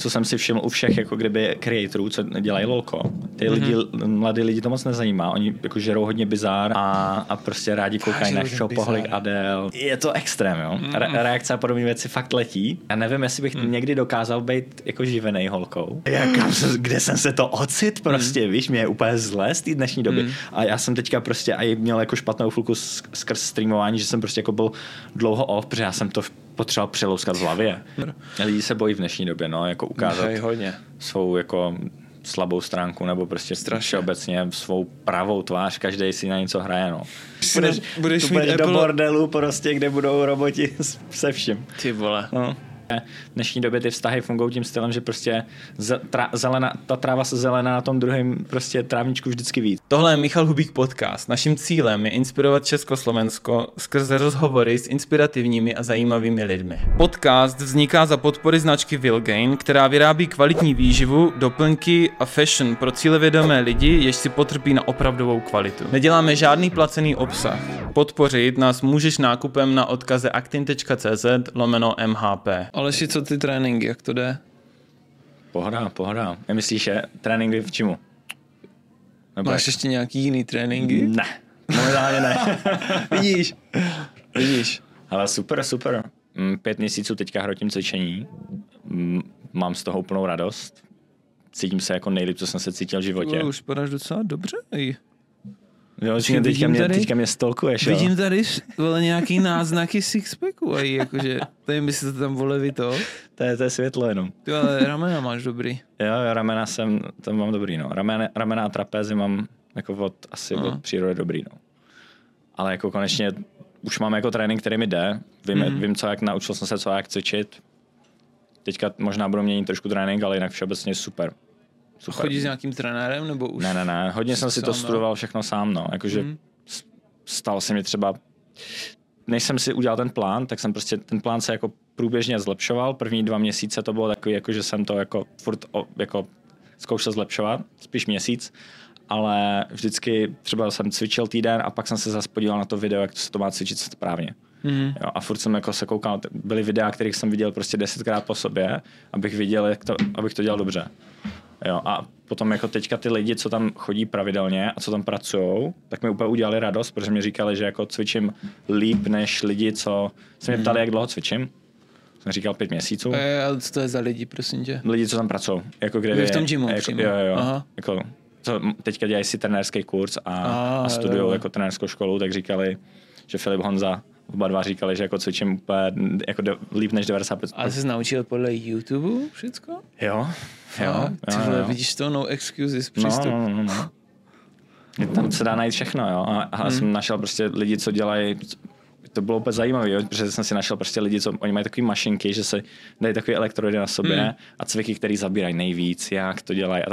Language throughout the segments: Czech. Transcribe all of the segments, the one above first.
co jsem si všiml u všech jako kdyby creatorů, co dělají lolko. Ty mladí lidi to moc nezajímá. Oni jako žerou hodně bizár a prostě rádi koukají na Shopaholic, Adele. Je to extrém, jo. Reakce a podobné věci fakt letí. Já nevím, jestli bych někdy dokázal být jako živenej holkou. Kde jsem se to ocit prostě, víš, mě je úplně zlé z té dnešní doby. A já jsem teďka prostě i měl jako špatnou chvilku skrz streamování, že jsem prostě jako byl dlouho off, protože já jsem to potřeboval přelouskat v hlavě. Lidi se bojí v dneší době, no, jako ukázat svou jako slabou stránku, nebo prostě obecně svou pravou tvář, každý si na něco hraje, no. Budeš do bordelu prostě, kde budou roboti se vším. Ty vole. No. V dnešní době ty vztahy fungují tím stylem, že prostě ta tráva se zelená na tom druhém prostě trávničku vždycky víc. Tohle je Michal Hubík podcast. Naším cílem je inspirovat Československo skrze rozhovory s inspirativními a zajímavými lidmi. Podcast vzniká za podpory značky Vilgain, která vyrábí kvalitní výživu, doplňky a fashion pro cílevědomé lidi, jež si potrpí na opravdovou kvalitu. Neděláme žádný placený obsah. Podpořit nás můžeš nákupem na odkaze actin.cz/MHP. Aleši, co ty tréninky, jak to jde? Pohoda. Myslíš, že tréninky v čemu? Máš ještě nějaký jiný tréninky? Ne, momentálně ne. Vidíš. Ale super. 5 měsíců teďka hrotím cvičení. Mám z toho úplnou radost. Cítím se jako nejlíp, co jsem se cítil v životě. Už padáš docela dobře. Jo, teďka mě stalkuješ, jo. Vidím tady nějaký náznaky sixpacku, jakože, nevím, jestli to tam vole to. To je světlo jenom. Ty ale ramena máš dobrý. Jo, ramena tam mám dobrý, no. Ramena a trapézy mám jako od přírody dobrý, no. Ale jako konečně už mám jako trénink, který mi jde. Vím, co jak naučil jsem se, co jak cvičit. Teďka možná budu měnit trošku trénink, ale jinak všeobecně super. Chodíš s nějakým trenérem, nebo už? Ne. Hodně jsem si to studoval všechno sám, no. Jakože stalo se mi třeba, než jsem si udělal ten plán, tak jsem prostě ten plán se jako průběžně zlepšoval. První 2 měsíce to bylo takový, jako že jsem to jako furt jako zkoušel zlepšovat, spíš měsíc, ale vždycky třeba jsem cvičil týden a pak jsem se zase podíval na to video, jak se to má cvičit správně. Jo, a furt jsem jako se koukal, byly videa, kterých jsem viděl prostě 10krát po sobě, abych viděl, abych to dělal dobře. Jo, a potom jako teďka ty lidi, co tam chodí pravidelně a co tam pracujou, tak mi úplně udělali radost, protože mi říkali, že jako cvičím líp než lidi, co se mě ptali, jak dlouho cvičím. Jsem říkal 5 měsíců. A co to je za lidi, prosím tě? Lidi, co tam pracují. Jako kde v tom gymu jako, přímo. Jo. Aha. Jako, co teďka dělají si trenérský kurz a studují jako trenérskou školu, tak říkali, že Filip Honza, oba dva říkali, že jako cvičím úplně jako líp než 95%. A jsi naučil podle YouTube všecko? Jo. Ty vole, vidíš to? No excuses, přístup. No. Tam se dá najít všechno, jo. A jsem našel prostě lidi, co dělají, to bylo úplně zajímavé, jo? Protože jsem si našel prostě lidi, co oni mají takové mašinky, že se dají takové elektrody na sobě a cviky, který zabírají nejvíc, jak to dělají a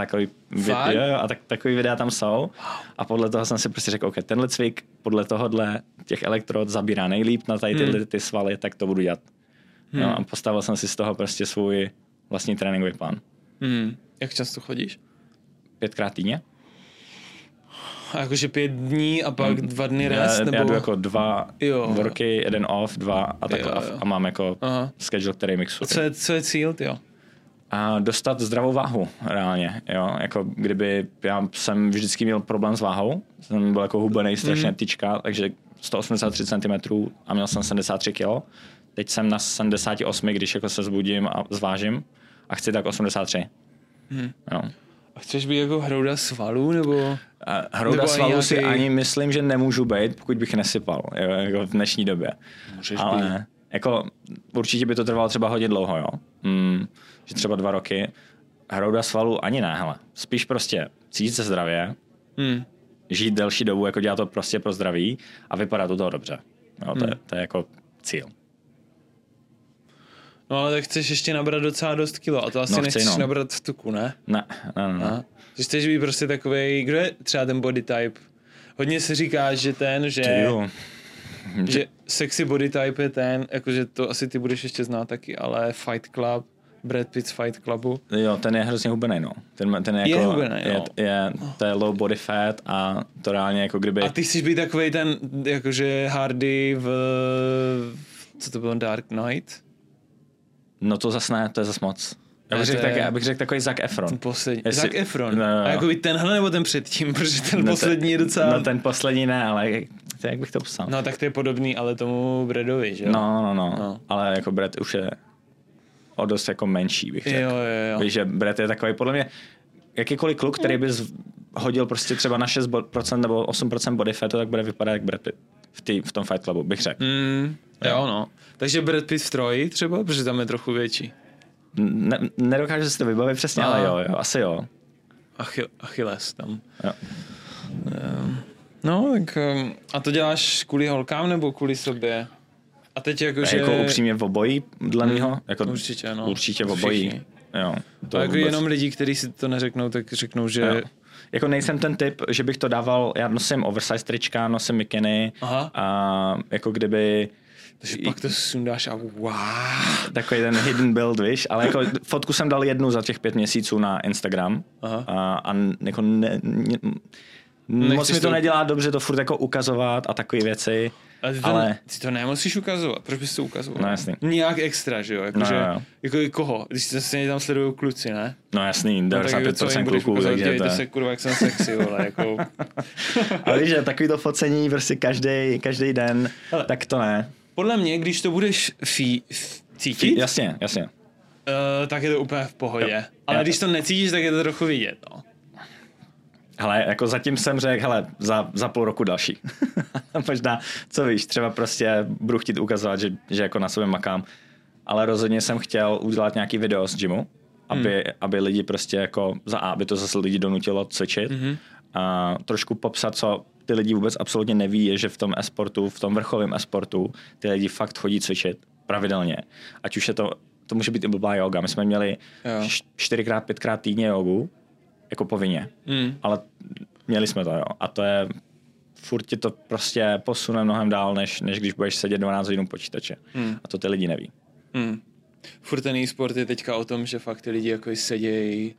takový videa tam jsou. A podle toho jsem si prostě řekl, OK, tenhle cvik podle tohohle těch elektrod zabírá nejlíp na tady ty svaly, tak to budu dělat. Jo? A postavil jsem si z toho prostě svůj vlastní tréninkový plán. Jak často chodíš? 5krát týdně. A jakože 5 dní a pak 2 dny rest? Já jdu jako 2 worky, 1 off, 2 a takhle. A mám jako schedule, který mixuje. Co je cíl, tyjo? A dostat zdravou váhu reálně, jo. Jako kdyby já jsem vždycky měl problém s váhou. Jsem byl jako hubenej, strašně tyčka, takže 183 cm a měl jsem 73 kg. Teď jsem na 78, když jako se zbudím a zvážím a chci tak 83. Jo. A chceš být jako hrouda svalů, nebo? Hrouda svalů si ani myslím, že nemůžu být, pokud bych nesypal, jo, jako v dnešní době. Ale jako určitě by to trvalo třeba hodně dlouho, jo. Že třeba 2 roky. Hrouda svalů ani ne, hele. Spíš prostě cítit se zdravě, žít delší dobu, jako dělat to prostě pro zdraví a vypadat u toho dobře. Jo, to je jako cíl. No ale tak chceš ještě nabrat docela dost kilo a to asi nechceš nabrat v tuku, ne? Ne. Že chceš být prostě takovej, kdo je třeba ten body type? Hodně se říká, že že sexy body type je ten, jakože to asi ty budeš ještě znát taky, ale Fight Club, Brad Pitt z Fight Clubu. Jo, ten je hrozně hubenej, no. Ten je jako, hubenej, jo. To je low body fat a to reálně jako kdyby... A ty chceš být takovej ten, jakože Hardy co to bylo, Dark Knight? No to zas ne, to je zas moc. Já bych řekl takový Zac Efron. Zac Efron. No. A jakoby tenhle nebo ten předtím, protože ten poslední je docela... No ten poslední ne, ale jak bych to psal? No tak to je podobný, ale tomu Bradovi, že jo? No. Ale jako Brad už je o dost jako menší, bych řekl. Jo. Víš, že Brad je takový, podle mě, jakýkoliv kluk, který by hodil prostě třeba na 6% nebo 8% body fatu, tak bude vypadat jak Brad Pitt v tom Fight Clubu, bych řekl. Jo, no. Takže Brad Pitt v Troji třeba, protože tam je trochu větší. Nedokážu si to vybavit přesně, ale jo, asi jo. Achilles tam. Jo. No, tak a to děláš kvůli holkám nebo kvůli sobě? A teď jakože... Jako upřímně v obojí, dle mýho. Jako určitě, no. Určitě v obojí. Jo, to a jako vůbec... jenom lidi, kteří si to neřeknou, tak řeknou, že... Jo. Jako nejsem ten typ, že bych to dával, já nosím oversize trička, nosím mikiny a jako kdyby... Takže pak to sundáš a wow. Takový ten hidden build, víš, ale jako fotku jsem dal jednu za těch 5 měsíců na Instagram a jako moc mi to nedělá dobře to furt jako ukazovat a takové věci. Ale ty to nemusíš ukazovat, proč bys to ukazoval? No jasný. Nějak extra, že jo? Jako koho? Když se tam sledují kluci, ne? No jasný, 95% kluků. Dělejte se kurva, jak jsem sexy, vole, jako. Ale víš, že takový to focení prostě každý den, hele, tak to ne. Podle mě, když to budeš cítit, jasně. Tak je to úplně v pohodě. Ale když to necítíš, tak je to trochu vidět, no. Hele, jako zatím jsem řekl, hele, za půl roku další. Možná, co víš, třeba prostě budu chtít ukazovat, že jako na sobě makám. Ale rozhodně jsem chtěl udělat nějaký video z gymu, aby lidi prostě jako aby to zase lidi donutilo cvičit. A trošku popsat, co ty lidi vůbec absolutně neví, je, že v tom e-sportu, v tom vrcholovém e-sportu, ty lidi fakt chodí cvičit pravidelně. Ať už je to může být i blbá yoga. My jsme měli 4x, 5x týdně jogu, jako povinně. Ale měli jsme to, jo. A to je, furt ti to prostě posune mnohem dál, než když budeš sedět 12 hodin počítače. A to ty lidi neví. Furt ten e-sport je teďka o tom, že fakt ty lidi jako sedějí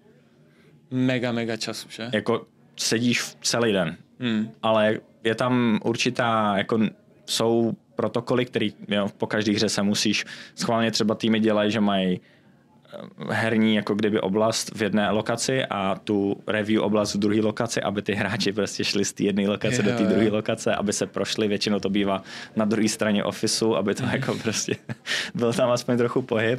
mega času, že? Jako sedíš celý den. Ale je tam určitá, jako jsou protokoly, který po každé hře se musíš, schválně třeba týmy dělají, že mají herní jako kdyby oblast v jedné lokaci a tu review oblast v druhé lokaci, aby ty hráči prostě šli z té jedné lokace do té druhé lokace, aby se prošli, většinou to bývá na druhé straně ofisu, aby to jako prostě byl tam aspoň trochu pohyb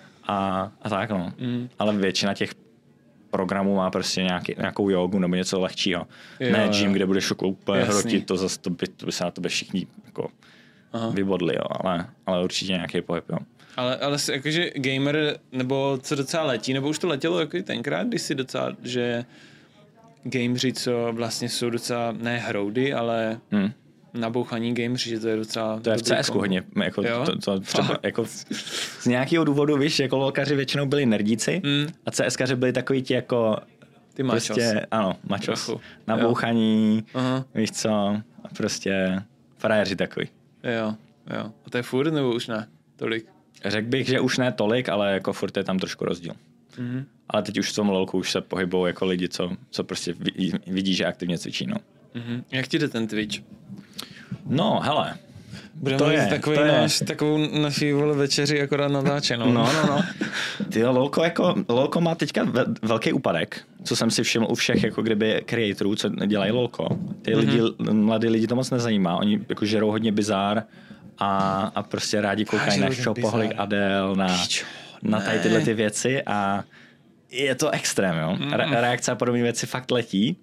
a tak no. Ale většina těch programů má prostě nějakou jogu nebo něco lehčího. Ne gym, kde budeš úplně hrotit, to zase to by se na tebe všichni jako vybodli, jo, ale určitě nějaký pohyb, jo. Ale jakože gamer, nebo co docela letí, nebo už to letělo jako tenkrát, když si docela, že gameři, co vlastně jsou docela, ne hroudy, ale nabouchaní gameři, že to je docela... To je v CSku hodně, jako, to třeba, jako z nějakého důvodu, víš, jako lolkaři většinou byli nerdíci a CSkaři byli takový ti jako... Ty machos. Prostě, ano, machos. Nabouchaní, víš co, a prostě frajeři takový. Jo. A to je furt, nebo už ne tolik? Řekl bych, že už ne tolik, ale jako furt je tam trošku rozdíl. Ale teď už v tom lolku už se pohybou jako lidi, co prostě vidí, že aktivně cvičí. No. Jak ti jde ten Twitch? No, hele. Budeme mít takovou naší večeři akorát natáčenou. No. Tyjo, lolko má teďka velký úpadek, co jsem si všiml u všech jako kdyby creatorů, co dělají lolko. Ty mladí lidi to moc nezajímá. Oni jako žerou hodně bizár a prostě rádi koukají na Šopohlik Adel, na tady tyhle ty věci a je to extrém, jo. Reakce a podobné věci fakt letí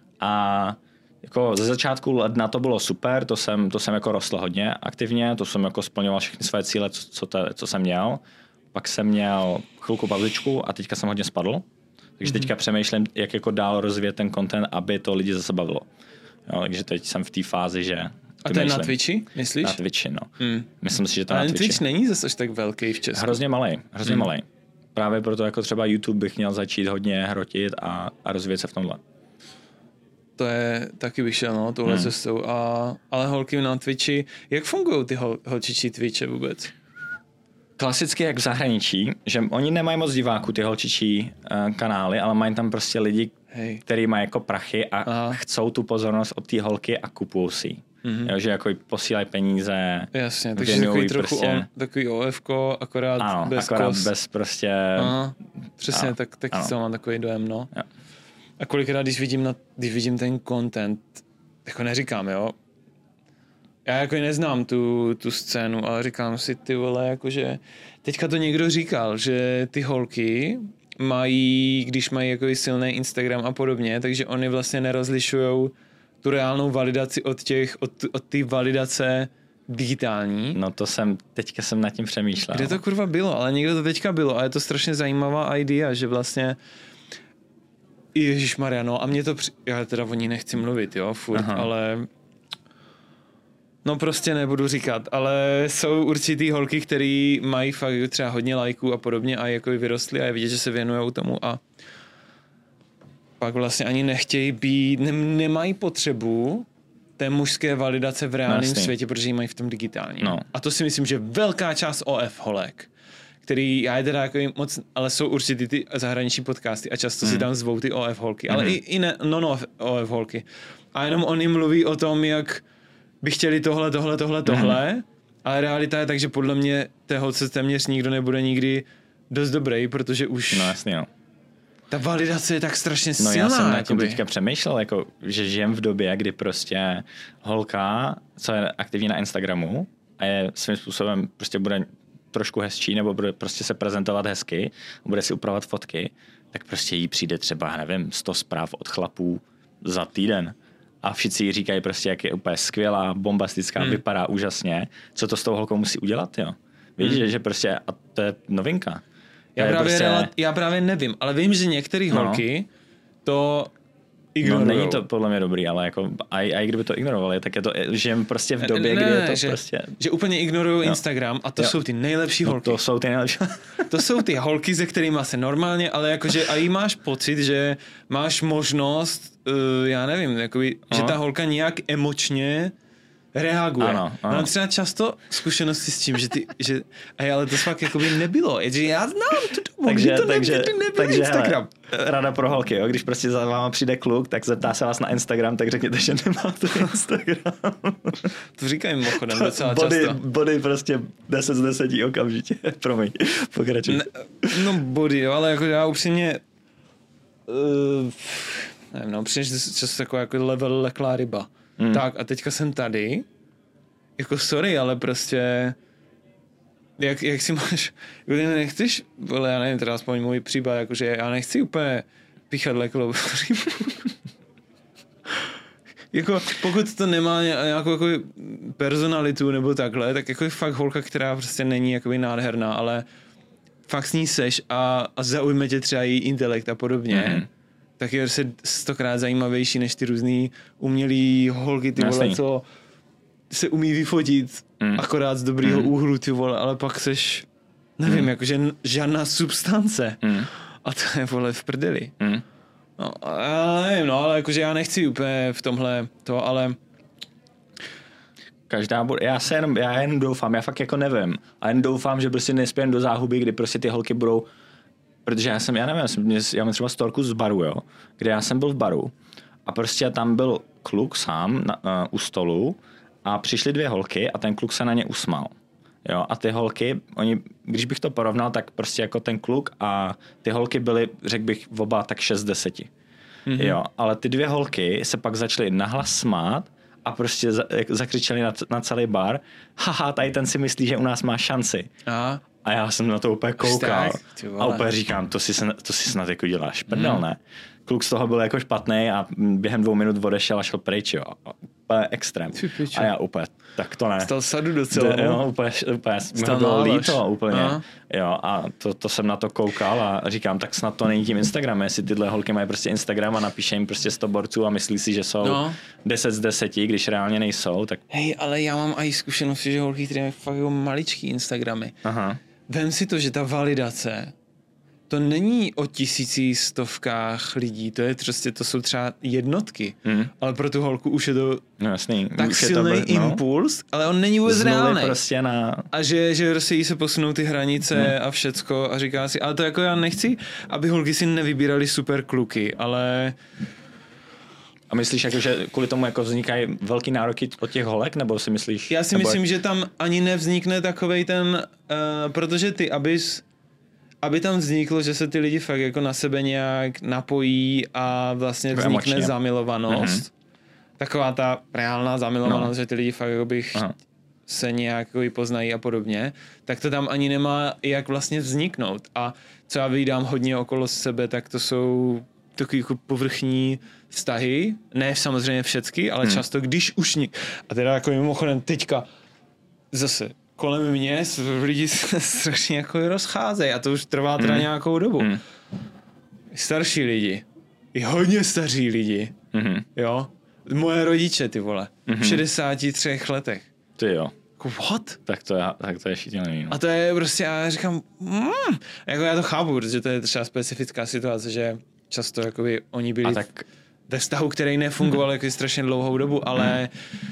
a jako ze začátku ledna to bylo super, to jsem jako rostl hodně aktivně, to jsem jako splňoval všechny své cíle, co jsem měl. Pak jsem měl chvilku pauzičku a teďka jsem hodně spadl. Takže teďka přemýšlím, jak jako dál rozvíjet ten content, aby to lidi zase bavilo. Jo, takže teď jsem v té fázi, že... A to je na Twitchi, myslíš? Na Twitchi, no. Myslím si, že to na Twitchi. Ale Twitch není zase až tak velký v Česku. Hrozně malej. Právě proto jako třeba YouTube bych měl začít hodně hrotit a rozvíjet se v tomhle. To je taky vyšel, no, touhle cestou. Ale holky na Twitchi, jak fungují ty holčičí Twitche vůbec? Klasicky jak v zahraničí, že oni nemají moc diváků, ty holčičí kanály, ale mají tam prostě lidi, kteří mají jako prachy a chcou tu pozornost od té holky a kupují si. Jo, že jako posílají peníze. Jasně, takže takový trochu prostě... takový OFko, akorát bez prostě... Aha, přesně, tak to mám takový dojem, no. Jo. A kolikrát, když vidím ten content, jako neříkám, jo, já jako neznám tu scénu, ale říkám si, ty vole, jakože teďka to někdo říkal, že ty holky mají, když mají jako silný Instagram a podobně, takže oni vlastně nerozlišujou tu reálnou validaci od té validace digitální. No to teďka jsem nad tím přemýšlel. Kde to kurva bylo, ale někdo to teďka bylo a je to strašně zajímavá idea, že vlastně Ježišmarja, no a mě to já teda o ní nechci mluvit, jo, furt, ale no prostě nebudu říkat, ale jsou určitý holky, které mají fakt třeba hodně lajků a podobně a jako vyrostly a je vidět, že se věnujou tomu a pak vlastně ani nechtějí být, nemají potřebu té mužské validace v reálném světě, protože ji mají v tom digitálním. No. A to si myslím, že velká část OF holek, který já je teda jako moc, ale jsou určitě ty zahraniční podcasty a často si tam zvou ty OF holky, ale i ne, OF holky. A jenom oni mluví o tom, jak by chtěli tohle, ale realita je tak, že podle mě té holce téměř nikdo nebude nikdy dost dobrý, protože už no jasně, no. Ta validace je tak strašně silná. No já jsem na tím teďka přemýšlel, jako, že žijem v době, kdy prostě holka, co je aktivní na Instagramu a je svým způsobem prostě bude trošku hezčí nebo bude prostě se prezentovat hezky, bude si upravovat fotky, tak prostě jí přijde třeba, nevím, 100 zpráv od chlapů za týden. A všichni jí říkají prostě, jak je úplně skvělá, bombastická, vypadá úžasně. Co to s tou holkou musí udělat, jo? Víš, že prostě, a to je novinka. Já právě nevím, ale vím, že některé holky to ignorujou. No, není to podle mě dobrý, ale jako i kdyby to ignorovali, tak je to, žijem prostě v době, kdy je to prostě... Že úplně ignorují Instagram a to jsou ty nejlepší holky. To jsou ty nejlepší. To jsou ty holky, se kterými se normálně, ale jakože a jí máš pocit, že máš možnost, já nevím, jakoby, že ta holka nějak emočně reaguje. Ano. Mám třeba často zkušenosti s tím, že ale to fakt jakoby nebylo. Že já znám tu dobu, takže nebyl Instagram. Rada pro holky, jo? Když prostě za váma přijde kluk, tak zeptá se vás na Instagram, tak řekněte, že nemáte Instagram. To říkají mimochodem docela často. Body prostě 10 z 10 okamžitě. Promiň, pokračuj. No body, jo, ale jako já upřímně nevím, no upřímně často taková jako level leklá ryba. Tak a teďka jsem tady, jako sorry, ale prostě jak si máš, nechceš, vole, já nevím, teda aspoň můj případ, jakože já nechci úplně píchat leklou rybu. Jako, pokud to nemá nějakou jako personalitu nebo takhle, tak jako je fakt holka, která prostě není jakoby nádherná, ale fakt s ní seš a zaujme tě třeba její intelekt a podobně. Tak je prostě 100krát zajímavější než ty různý umělý holky, ty vole, co se umí vyfotit akorát z dobrýho úhlu, ty vole, ale pak seš, nevím, jakože žádná substance. A to je, vole, v prdeli. No, já nevím, no, ale jakože já nechci úplně v tomhle to, ale... Každá bude, já jen doufám, já fakt jako nevím, a jen doufám, že prostě nespějem do záhuby, kdy prostě ty holky budou. Protože já mám třeba storku z baru, jo, kde já jsem byl v baru a prostě tam byl kluk sám u stolu a přišly 2 holky a ten kluk se na ně usmál. Jo, a ty holky, když bych to porovnal, tak prostě jako ten kluk a ty holky byly, řekl bych, oba tak 6 z 10. Jo, ale ty 2 holky se pak začaly nahlas smát a prostě zakřičeli na celý bar, haha, tady ten si myslí, že u nás má šanci. Aha. A já jsem na to úplně koukal a úplně říkám, to si snad jako děláš prdel, ne? Kluk z toho byl jako špatný a během 2 minut odešel a šel pryč, jo. Úplně extrém. A já úplně, tak to ne. Stal sadu docela. Jo, úplně mi bylo líto úplně. Aha. Jo, a to jsem na to koukal a říkám, tak snad to není tím Instagramem, jestli tyhle holky mají prostě Instagram a napíše jim prostě 100 borců a myslí si, že jsou 10 z 10, když reálně nejsou, tak... Hej, ale já mám i zkušenosti, že holky, které mají fakt jako maličký Instagramy. Aha. Vem si to, že ta validace, to není o tisící, stovkách lidí, to jsou třeba jednotky, ale pro tu holku už je to tak silný impuls, ale on není vůbec reálný. Prostě a že prostě jí se posunou ty hranice a všecko a říká si, ale to jako já nechci, aby holky si nevybírali super kluky, ale A myslíš, jako, že kvůli tomu jako vznikají velký nároky od těch holek, nebo si myslíš? Já si myslím, že tam ani nevznikne takovej ten, protože aby tam vzniklo, že se ty lidi fakt jako na sebe nějak napojí a vlastně vznikne emočně zamilovanost. Taková ta reálná zamilovanost, že ty lidi fakt jako bych se nějak poznají a podobně, tak to tam ani nemá jak vlastně vzniknout. A co já vídám hodně okolo sebe, tak to jsou takový jako povrchní vztahy, ne samozřejmě všechny, ale často, když už a teda jako mimochodem teďka zase kolem mě lidi se strašně jako rozcházejí a to už trvá teda nějakou dobu. Starší lidi, i hodně staří lidi, jo, moje rodiče, ty vole, v 63 letech. Ty jo. What? Tak to je šílený. A to je prostě, já říkám, jako já to chápu, protože to je třeba specifická situace, že často jakoby oni byli ve vztahu, který nefungoval jako strašně dlouhou dobu, ale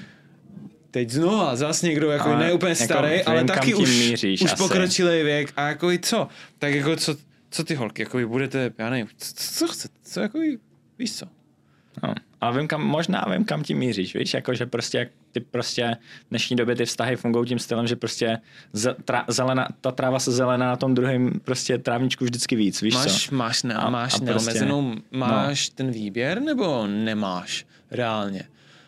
teď znova zase někdo jako ne úplně starý, jako, ale taky už pokročilý věk a jako i co? Tak jako co ty holky, jako budete, já nevím, co chcete, co jako víš co? No. Ale možná vím, kam tím míříš, víš, jako, že prostě ty prostě v dnešní době ty vztahy fungují tím stylem, že prostě ta tráva se zelená na tom druhém prostě trávničku vždycky víc, víš co? Máš neomezenou, máš ten výběr, nebo nemáš reálně?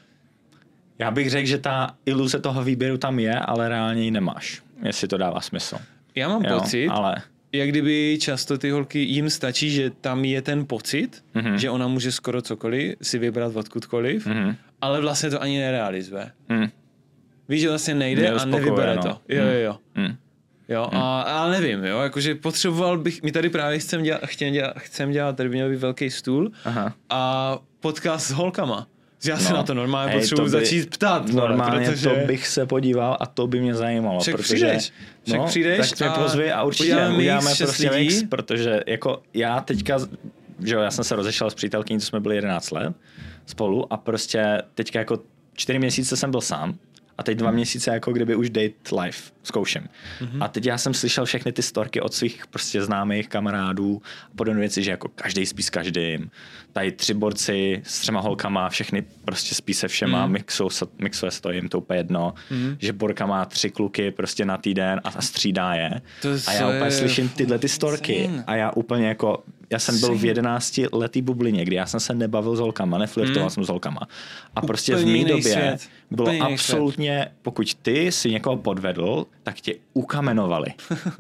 Já bych řekl, že ta iluze toho výběru tam je, ale reálně ji nemáš, jestli to dává smysl. Já mám pocit, jak kdyby často ty holky, jim stačí, že tam je ten pocit, že ona může skoro cokoliv si vybrat odkudkoliv, ale vlastně to ani nerealizuje. Víš, že vlastně nejde a nevybere to. Jo. A nevím, jo, jakože potřeboval bych, my tady právě chcem dělat, tady by měl být velký stůl a podcast s holkama. Já se na to normálně potřebuji začít ptát. Normálně protože to bych se podíval a to by mě zajímalo. Však přijdeš. Tak mě pozvi a určitě uděláme prostě mix, protože jako já teďka, že jo, já jsem se rozešel s přítelkyní, co jsme byli 11 let spolu a prostě teďka jako 4 měsíce jsem byl sám a teď 2 měsíce jako kdyby už date life zkouším. A teď já jsem slyšel všechny ty storky od svých prostě známých kamarádů a podobné věci, že jako každý spí s každým. Tady 3 borci s 3 holkama, všechny prostě spí se všema, mixuje se to, jim to úplně jedno, že borka má 3 kluky prostě na týden a střídá je. A já úplně slyším tyhle ty storky a já úplně jako, já jsem byl v 11 letý bublině, kdy já jsem se nebavil s holkama, neflirtoval jsem s holkama. A prostě v mý době bylo absolutně, pokud ty si někoho podvedl, tak tě ukamenovali.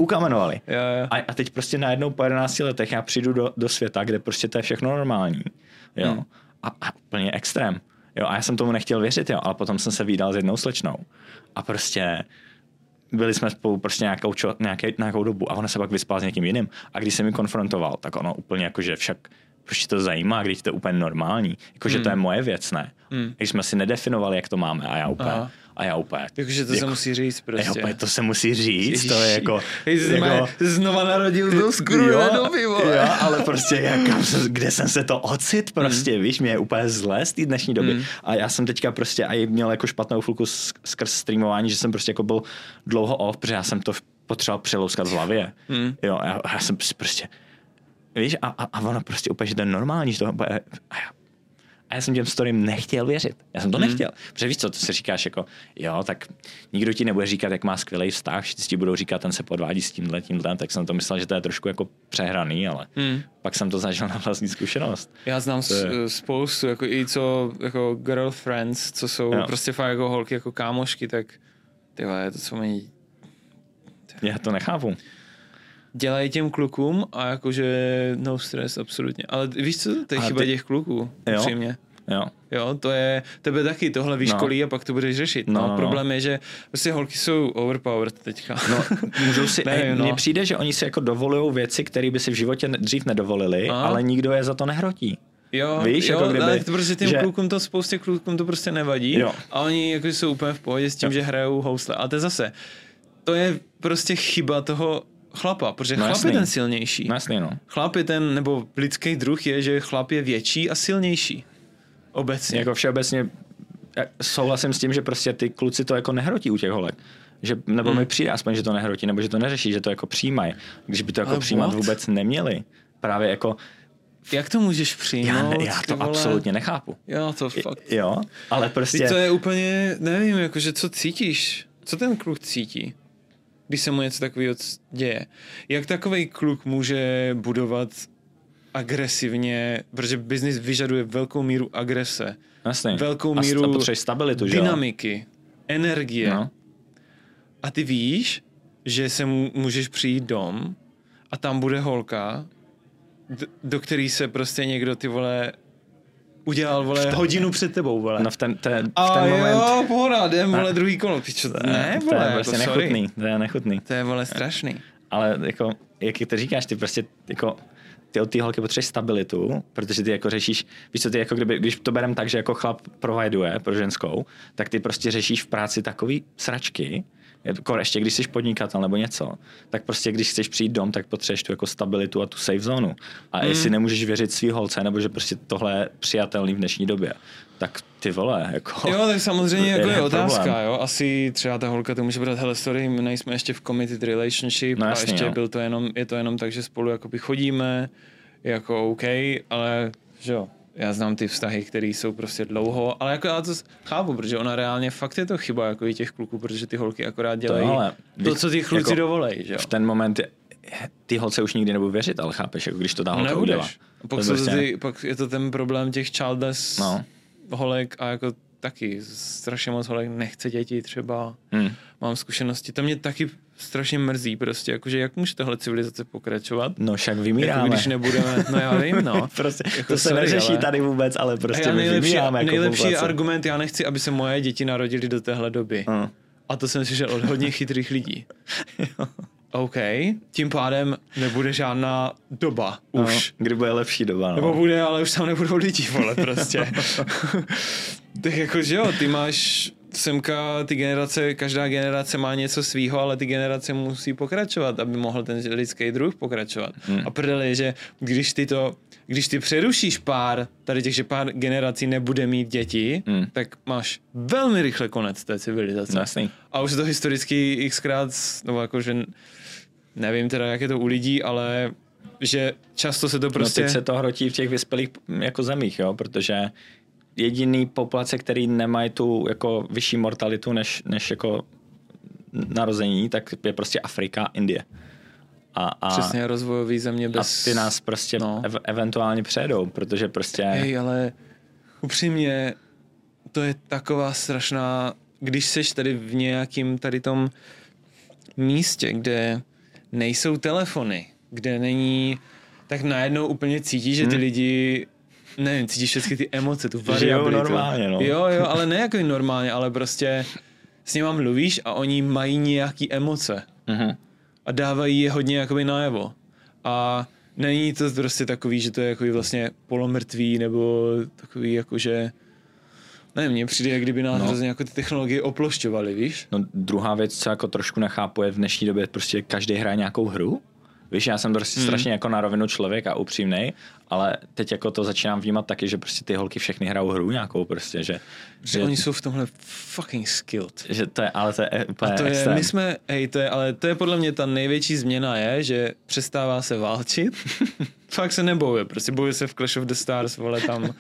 A teď prostě najednou po 11 letech já přijdu do světa, kde prostě to je všechno normální. Jo. A úplně extrém. Jo. A já jsem tomu nechtěl věřit, jo. Ale potom jsem se vídal s jednou slečnou. A prostě byli jsme spolu prostě nějakou dobu a ona se pak vyspala s někým jiným. A když jsem mi konfrontoval, tak ono úplně jakože však prostě to zajímá, když to je úplně normální. Jakože to je moje věc, ne? Když jsme si nedefinovali, jak to máme a já úplně. Takže to se musí říct prostě. To se musí říct, Ježiši. To je jako znova narodil do skurvené doby, vole. Jo, ale prostě kde jsem se to ocit prostě, víš, mě je úplně zlé z té dnešní doby. A já jsem teďka prostě i měl jako špatnou chvilku skrz streamování, že jsem prostě jako byl dlouho off, protože já jsem to potřeboval přelouskat v hlavě. Jo, já jsem prostě víš, a ono prostě úplně, že to je normální, že to a já jsem těm storym nechtěl věřit. Já jsem to nechtěl. Protože víš co, to si říkáš jako, jo, tak nikdo ti nebude říkat, jak má skvělý vztah, všichni ti budou říkat, ten se podvádí s tímhle, tak jsem to myslel, že to je trošku jako přehraný, ale pak jsem to zažil na vlastní zkušenost. Já znám spoustu, jako i co, jako girlfriends, co jsou prostě fakt jako holky, jako kámošky, tak tyhle, to co mají. Já to nechápu. Dělají těm klukům a jakože no stress, absolutně. Ale víš co, to je chyba těch kluků, upřímně. Jo, to je, tebe taky tohle vyškolí a pak to budeš řešit. Problém je, že prostě holky jsou overpowered teďka. Můžou si, mně přijde, že oni si jako dovolujou věci, které by si v životě dřív nedovolili, ale nikdo je za to nehrotí. Jo, víš, jako kdyby, ale prostě těm klukům to, spoustě klukům to prostě nevadí a oni jako jsou úplně v pohodě s tím, že hrajou housle. Ale to je zase, to je prostě chyba toho chlapa, protože chlap je ten silnější. Chlap je ten, nebo lidský druh je, že chlap je větší a silnější. Obecně. Jako všeobecně souhlasím s tím, že prostě ty kluci to jako nehrotí u těch holek. Že, nebo mi přijde aspoň, že to nehrotí, nebo že to neřeší, že to jako přijímají. Když by to jako přijímat vůbec neměli. Právě jako Jak to můžeš přijmout? Já to absolutně nechápu. Jo, to fakt. Jo, ale prostě... To je úplně, nevím, jakože co cítíš? Co ten kluk cítí, když se mu něco takového děje? Jak takovej kluk může budovat agresivně, protože biznis vyžaduje velkou míru agrese. Jasně. Velkou a míru potřebuješ stabilitu, dynamiky, energie. No. A ty víš, že se můžeš přijít dom a tam bude holka, do který se prostě někdo, ty vole, udělal, vole, hodinu před tebou, vole. No v ten moment... jo, pohoda, jdem, vole, druhý kolo. Pičo, ne, vole, to je prostě jako, nechutný, to je nechutný. To je, vole, strašný. Ale jako, jak ty říkáš, ty prostě, jako, ty od té holky potřebuješ stabilitu, protože ty jako řešíš, víš co, ty jako když to berem tak, že jako chlap providuje pro ženskou, tak ty prostě řešíš v práci takový sračky, jako ještě když jsi podnikatel nebo něco, tak prostě když chceš přijít dom, tak potřebuješ tu jako stabilitu a tu safe zónu. A jestli nemůžeš věřit svý holce, nebo že prostě tohle je přijatelný v dnešní době, tak ty vole, jako... Jo, tak samozřejmě jako je otázka, problém. Jo. Asi třeba ta holka to může brát, hele, sorry, my nejsme ještě v committed relationship, no, jasný, a ještě je to jenom tak, že spolu jakoby chodíme, jako OK, ale že jo. Já znám ty vztahy, které jsou prostě dlouho, ale jako já to chápu, protože ona reálně fakt je to chyba jako i těch kluků, protože ty holky akorát dělají to co ty kluci jako dovolej, že jo. V ten moment ty holce už nikdy nebudu věřit, ale chápeš, jako když to ta holka udělá. Pak je to ten problém těch childless holek a jako taky strašně moc holek nechce děti třeba. Mám zkušenosti. To mě taky strašně mrzí prostě, jakože jak může tahle civilizace pokračovat? No však vymíráme. Jako když nebudeme, no já vím, no. Prostě, jako to se neřeší tady vůbec, ale prostě my vymíráme jako nejlepší je argument, já nechci, aby se moje děti narodily do téhle doby. A to jsem slyšel od hodně chytrých lidí. OK, tím pádem nebude žádná doba už. Kdy bude lepší doba, no. Nebo bude, ale už tam nebudou lidi, vole, prostě. Tak jakože jo, ty máš semka, ty generace, každá generace má něco svýho, ale ty generace musí pokračovat, aby mohl ten lidský druh pokračovat. A prdel je, že když ty přerušíš pár generací nebude mít děti, tak máš velmi rychle konec té civilizace. Jasný. A už je to historicky xkrát, nebo jakože nevím teda, jak je to u lidí, ale že často se to prostě... No teď se to hrotí v těch vyspělých jako zemích, jo, protože jediný populace, který nemají tu jako vyšší mortalitu než jako narození, tak je prostě Afrika, Indie. Přesně rozvojový země bez... A ty nás prostě eventuálně přejedou, protože prostě... Hej, ale upřímně, to je taková strašná... Když seš tady v nějakým tady tom místě, kde nejsou telefony, kde není... Tak najednou úplně cítíš, že ty lidi... Nevím, cítíš všechny ty emoce, tu variabilitu. Žijou normálně, no. Jo, ale ne jako normálně, ale prostě s nima mluvíš a oni mají nějaký emoce. A dávají je hodně jakoby najevo. A není to prostě takový, že to je jakoby vlastně polomrtvý, nebo takový jakože... Nevím, mně přijde, jak kdyby nás hrozně jako ty technologie oplošťovaly, víš? No druhá věc, co jako trošku nechápu, je v dnešní době prostě každý hraje nějakou hru. Víš, já jsem prostě strašně jako na rovinu člověk a upřímnej, ale teď jako to začínám vnímat taky, že prostě ty holky všechny hrajou hru nějakou prostě, že oni jsou v tomhle fucking skilled. Že to je, ale to je úplně extrém. To je podle mě ta největší změna je, že přestává se válčit. Fakt se nebojuje, prostě bojuje se v Clash of the Stars, vole, tam.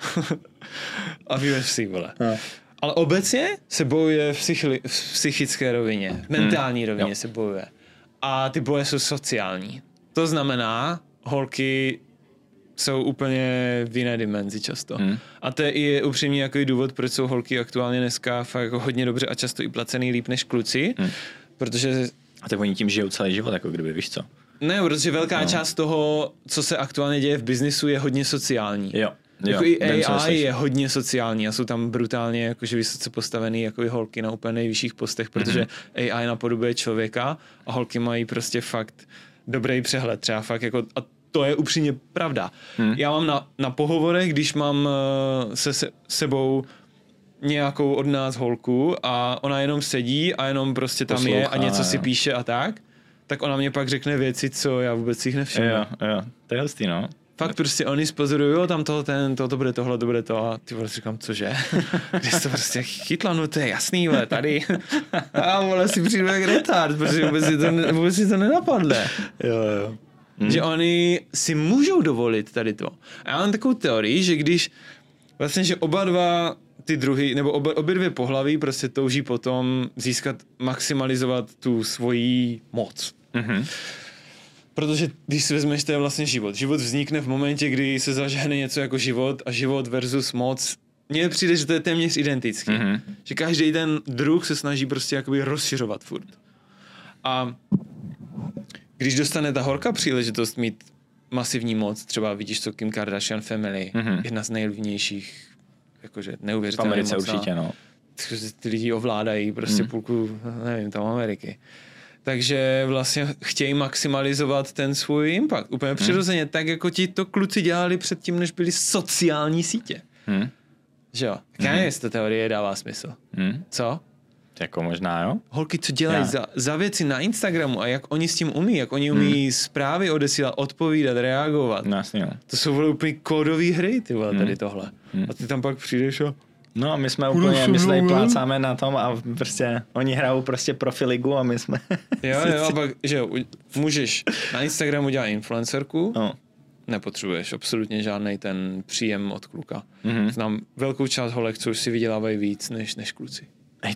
A v UFC, vole. Ale obecně se bojuje v psychické rovině, v mentální rovině se bojuje. A ty boje jsou sociální. To znamená, holky jsou úplně v jiné dimenzi často. A to je i upřímně jako důvod, proč jsou holky aktuálně dneska fakt jako hodně dobře a často i placený líp než kluci. Protože... A tak oni tím žijou celý život, jako kdyby, víš co? Ne, protože velká část toho, co se aktuálně děje v biznisu, je hodně sociální. Jo. Jako i AI je hodně sociální a jsou tam brutálně jakože vysoce postavený jako i holky na úplně nejvyšších postech, protože AI napodobuje člověka a holky mají prostě fakt dobrý přehled, třeba fakt jako, a to je upřímně pravda. Já mám na pohovorech, když mám se sebou nějakou od nás holku a ona jenom sedí a jenom prostě tam poslouchá, je a něco si píše a tak ona mě pak řekne věci, co já vůbec si jich nevšimnu. Jo, to je hustý, no. Fakt prostě oni spozorují, tam to bude tohle, to bude to a ty vole říkám, cože? Když jsi to prostě chytla, no to je jasný, vole, tady. A vole si přijdu jak retard, protože vůbec si to nenapadne. Jo. Že oni si můžou dovolit tady to. A já mám takovou teorii, že když vlastně, že oba dva ty druhy, nebo obě dvě pohlaví prostě touží potom získat, maximalizovat tu svoji moc. Protože když si vezmeš, to je vlastně život. Život vznikne v momentě, kdy se zažehne něco jako život a život versus moc. Mně přijde, že to je téměř identický. Že každý ten druh se snaží prostě jakoby rozšiřovat furt. A když dostane ta holka příležitost mít masivní moc, třeba vidíš to Kim Kardashian Family, jedna z nejvlivnějších, jakože neuvěřitelně v Americe mocná. Určitě, no. Ty lidi ovládají prostě půlku, nevím, tam Ameriky. Takže vlastně chtějí maximalizovat ten svůj impact. Úplně přirozeně, tak jako ti to kluci dělali předtím, než byly sociální sítě. Že jo? Jaká je ta teorie dává smysl? Co? Jako možná, jo? Holky, co dělají za věci na Instagramu a jak oni s tím umí, jak oni umí zprávy odesílat, odpovídat, reagovat. No, jasně, jo. To jsou vole úplně kódové hry, ty vole, tady tohle. A ty tam pak přijdeš a... No a my jsme úplně, my se tady plácáme na tom a prostě oni hrajou prostě profiligu a my jsme... Jo, a pak, že můžeš na Instagramu dělat influencerku, nepotřebuješ absolutně žádnej ten příjem od kluka. Znám velkou část holek, co už si vydělávají víc než kluci.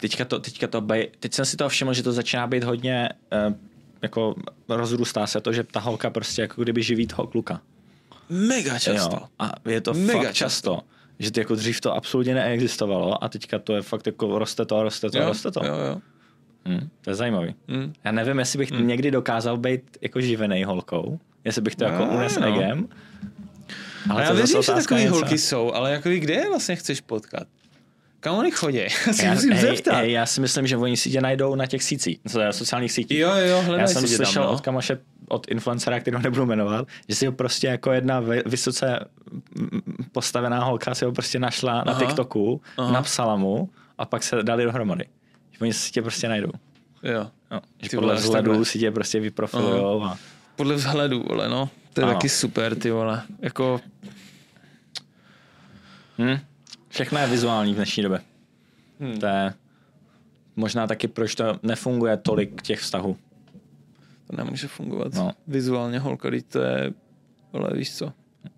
Teď jsem si toho všiml, že to začíná být hodně, jako rozrůstá se to, že ta holka prostě jako kdyby živí toho kluka. Mega často. Jo, a je to mega fakt často. Že to jako dřív to absolutně neexistovalo a teďka to je fakt jako roste to. Jo. To je zajímavý. Já nevím, jestli bych někdy dokázal být jako živenej holkou, jestli bych to jako unesl egem. Ale já věřím, že takový holky jsou, ale jako kde vlastně chceš potkat? Kam oni chodí? Já si myslím, že oni si tě najdou na těch sících, na sociálních sítích. Jo, hledají. Já jsem slyšel od kamoše, od influencera, kterého nebudu jmenovat, že si ho prostě jako jedna vysoce postavená holka si ho prostě našla na TikToku, napsala mu a pak se dali dohromady. Že oni si tě prostě najdou. Jo. Že podle vzhledu si tě prostě vyprofilujou. A... Podle vzhledu, vole, no. To je taky super, ty vole. Jako... Všechno je vizuální v dnešní době. To je možná taky, proč to nefunguje tolik těch vztahů. To nemůže fungovat. Vizuálně holka, když to je, ale víš co.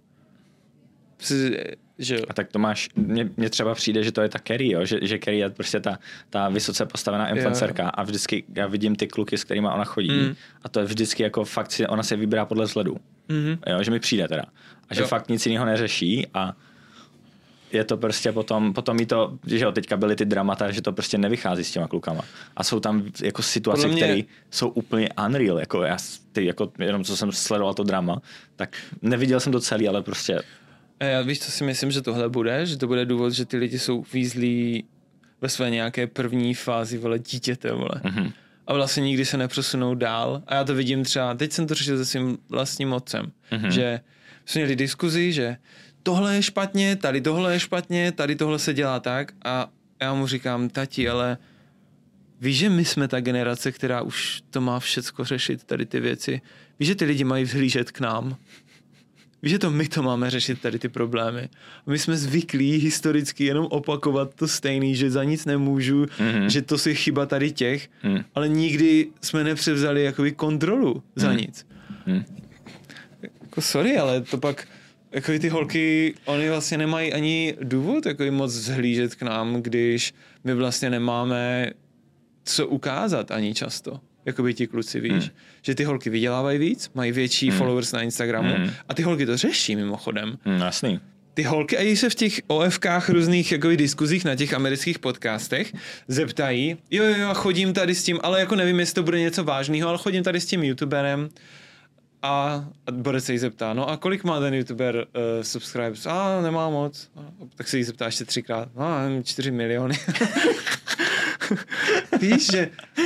Že jo. A tak to máš, mně třeba přijde, že to je ta Carrie, jo? Že Carrie je prostě ta vysoce postavená influencerka a vždycky já vidím ty kluky, s kterými ona chodí a to je vždycky jako fakt, ona se vybírá podle vzhledu. Jo? Že mi přijde teda. A že fakt nic jiného neřeší a je to prostě potom jí to, že jo, teďka byly ty dramata, že to prostě nevychází s těma klukama. A jsou tam jako situace, které jsou úplně unreal, jako jako jenom co jsem sledoval to drama, tak neviděl jsem to celý, ale prostě... Já víš, co si myslím, že tohle bude? Že to bude důvod, že ty lidi jsou vízlí ve své nějaké první fázi, vole, dítěte, vole. A vlastně nikdy se nepřesunou dál. A já to vidím třeba, teď jsem to řešil se svým vlastním otcem, že jsme měli diskuzi, že tohle je špatně, tady tohle je špatně, tady tohle se dělá tak a já mu říkám, tati, ale víš, že my jsme ta generace, která už to má všecko řešit, tady ty věci. Víš, že ty lidi mají vzhlížet k nám. Víš, že my to máme řešit, tady ty problémy. My jsme zvyklí historicky jenom opakovat to stejný, že za nic nemůžu, že to je chyba tady těch, ale nikdy jsme nepřevzali jakoby kontrolu za nic. Jako sorry, ale to pak jako ty holky, oni vlastně nemají ani důvod jako moc zhlížet k nám, když my vlastně nemáme co ukázat ani často. Jakoby ti kluci, víš, že ty holky vydělávají víc, mají větší followers na Instagramu a ty holky to řeší mimochodem. Jasný. Ty holky, a když se v těch OFkách různých jakoby diskuzích na těch amerických podcastech zeptají, jo, chodím tady s tím, ale jako nevím, jestli to bude něco vážného, ale chodím tady s tím youtuberem a Borec se jí zeptá, no a kolik má ten youtuber subscribers? Nemá moc. Tak se jí zeptá ještě 3krát. 4 miliony. Víš, že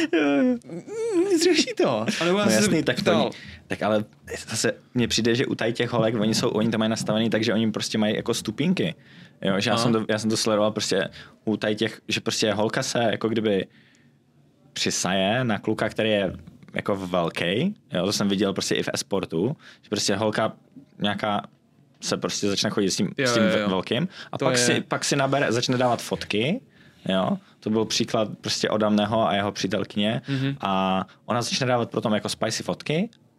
řeší to. No jasný, tak ale zase mně přijde, že u těch holek, oni to mají nastavený tak, že oni prostě mají jako stupínky. Jo, že já jsem to sledoval prostě u těch, že prostě holka se jako kdyby přisaje na kluka, který je jako velký, jo, to jsem viděl prostě i v e-sportu, že prostě holka nějaká se prostě začne chodit s tím velkým a pak si začne dávat fotky, jo, to byl příklad prostě Odamného a jeho přítelkyně a ona začne dávat potom jako spicy fotky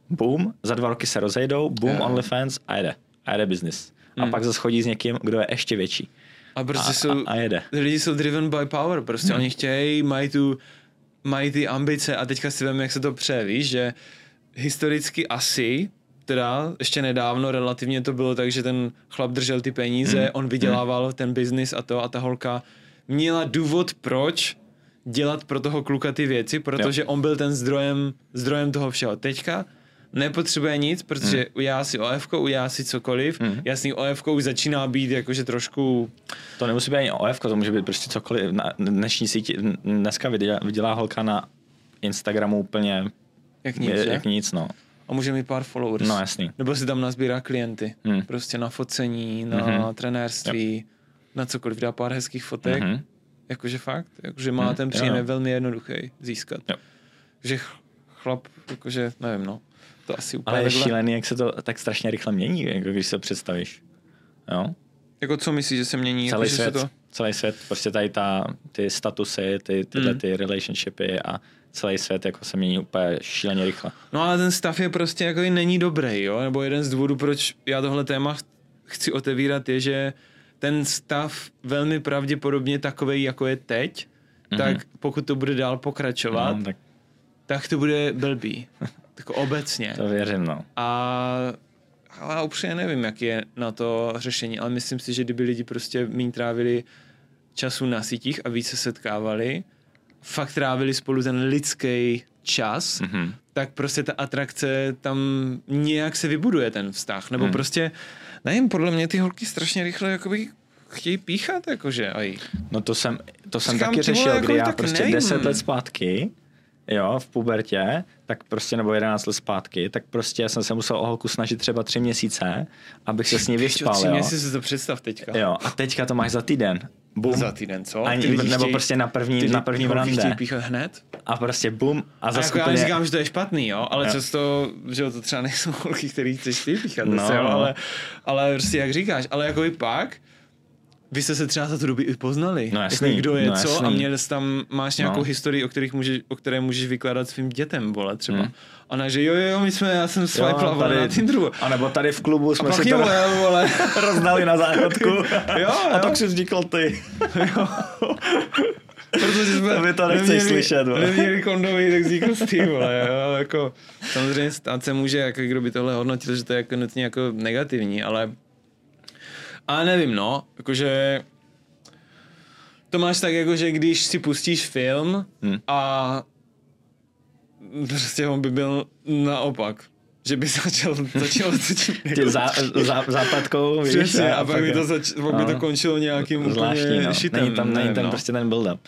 boom, za 2 roky se rozejdou, boom, OnlyFans a jede business. A pak zase chodí s někým, kdo je ještě větší. A prostě a jede. Lidi jsou driven by power, prostě oni chtějí, mají ty ambice a teďka si vím, jak se to přeje, že historicky asi, teda ještě nedávno relativně to bylo tak, že ten chlap držel ty peníze, on vydělával ten biznis a ta holka měla důvod, proč dělat pro toho kluka ty věci, protože on byl ten zdrojem toho všeho. Teďka nepotřebuje nic, protože udělá si OF-ko, udělá si cokoliv. Jasný, OF-ko už začíná být jakože trošku... To nemusí být ani OF-ko, to může být prostě cokoliv. Na dnešní síti, dneska vydělá holka na Instagramu úplně jak nic, no. A může mít pár followers. No jasný. Nebo si tam nazbírá klienty. Prostě na focení, na trenérství, na cokoliv, dá pár hezkých fotek. Jakože fakt, jakože má ten příjem je velmi jednoduchý získat. Že chlap, jakože, nevím, no. To asi úplně ale je šílený, jak se to tak strašně rychle mění, jako když se představíš. Jo? Jako co myslíš, že se mění? Celý svět, prostě tady ty statusy, tyhle ty relationshipy a celý svět jako se mění úplně šíleně rychle. No ale ten stav je prostě jako není dobrý, jo? Nebo jeden z důvodů, proč já tohle téma chci otevírat, je, že ten stav velmi pravděpodobně takovej, jako je teď, tak pokud to bude dál pokračovat, tak to bude blbý. Tak obecně. To věřím, no. Ale upřímně nevím, jak je na to řešení, ale myslím si, že kdyby lidi prostě méně trávili času na sítích a více setkávali, fakt trávili spolu ten lidský čas, tak prostě ta atrakce tam nějak se vybuduje ten vztah. Nebo prostě, nevím, podle mě ty holky strašně rychle jakoby chtějí píchat, jakože aj. No to jsem taky řešil, jako kdy já prostě 10 let zpátky, jo, v pubertě, tak prostě, nebo 11 let zpátky, tak prostě já jsem se musel o holku snažit třeba 3 měsíce, abych se s ní vyspal, 3 měsíce si to představ teďka. Jo, a teďka to máš za týden. Bum. Za týden, co? Nebo prostě na první rande. Chtějí píchat hned? A prostě bum. A za jako já neříkám, že to je špatný, jo, ale často, že to třeba nejsou holky, který chceš ty píchat, ale prostě jak říkáš, ale jako i pak, vy jste se třeba za tu dobu i poznali. No jasný, jako kdo je co jasný. A měl jsi tam, máš nějakou historii, o které můžeš vykládat svým dětem, vole, třeba. A ne, že jo, já jsem swipeoval na Tinderu. A nebo tady v klubu jsme si to rozdali na záchodku. Jo. A tak si vznikl ty. Jo. Protože jsme to nechceš slyšet, neměli kondomy, tak vznikl ty, vole. Jo, jako, samozřejmě stát se může, jako kdo by tohle hodnotil, že to je jako nutně jako negativní, ale nevím, no, jakože to máš tak, jakože když si pustíš film a prostě on by byl naopak, že by začal jako západkou, víš? Přesně, a pak by to končilo nějakým úplně šitem. Není tam prostě ten build-up.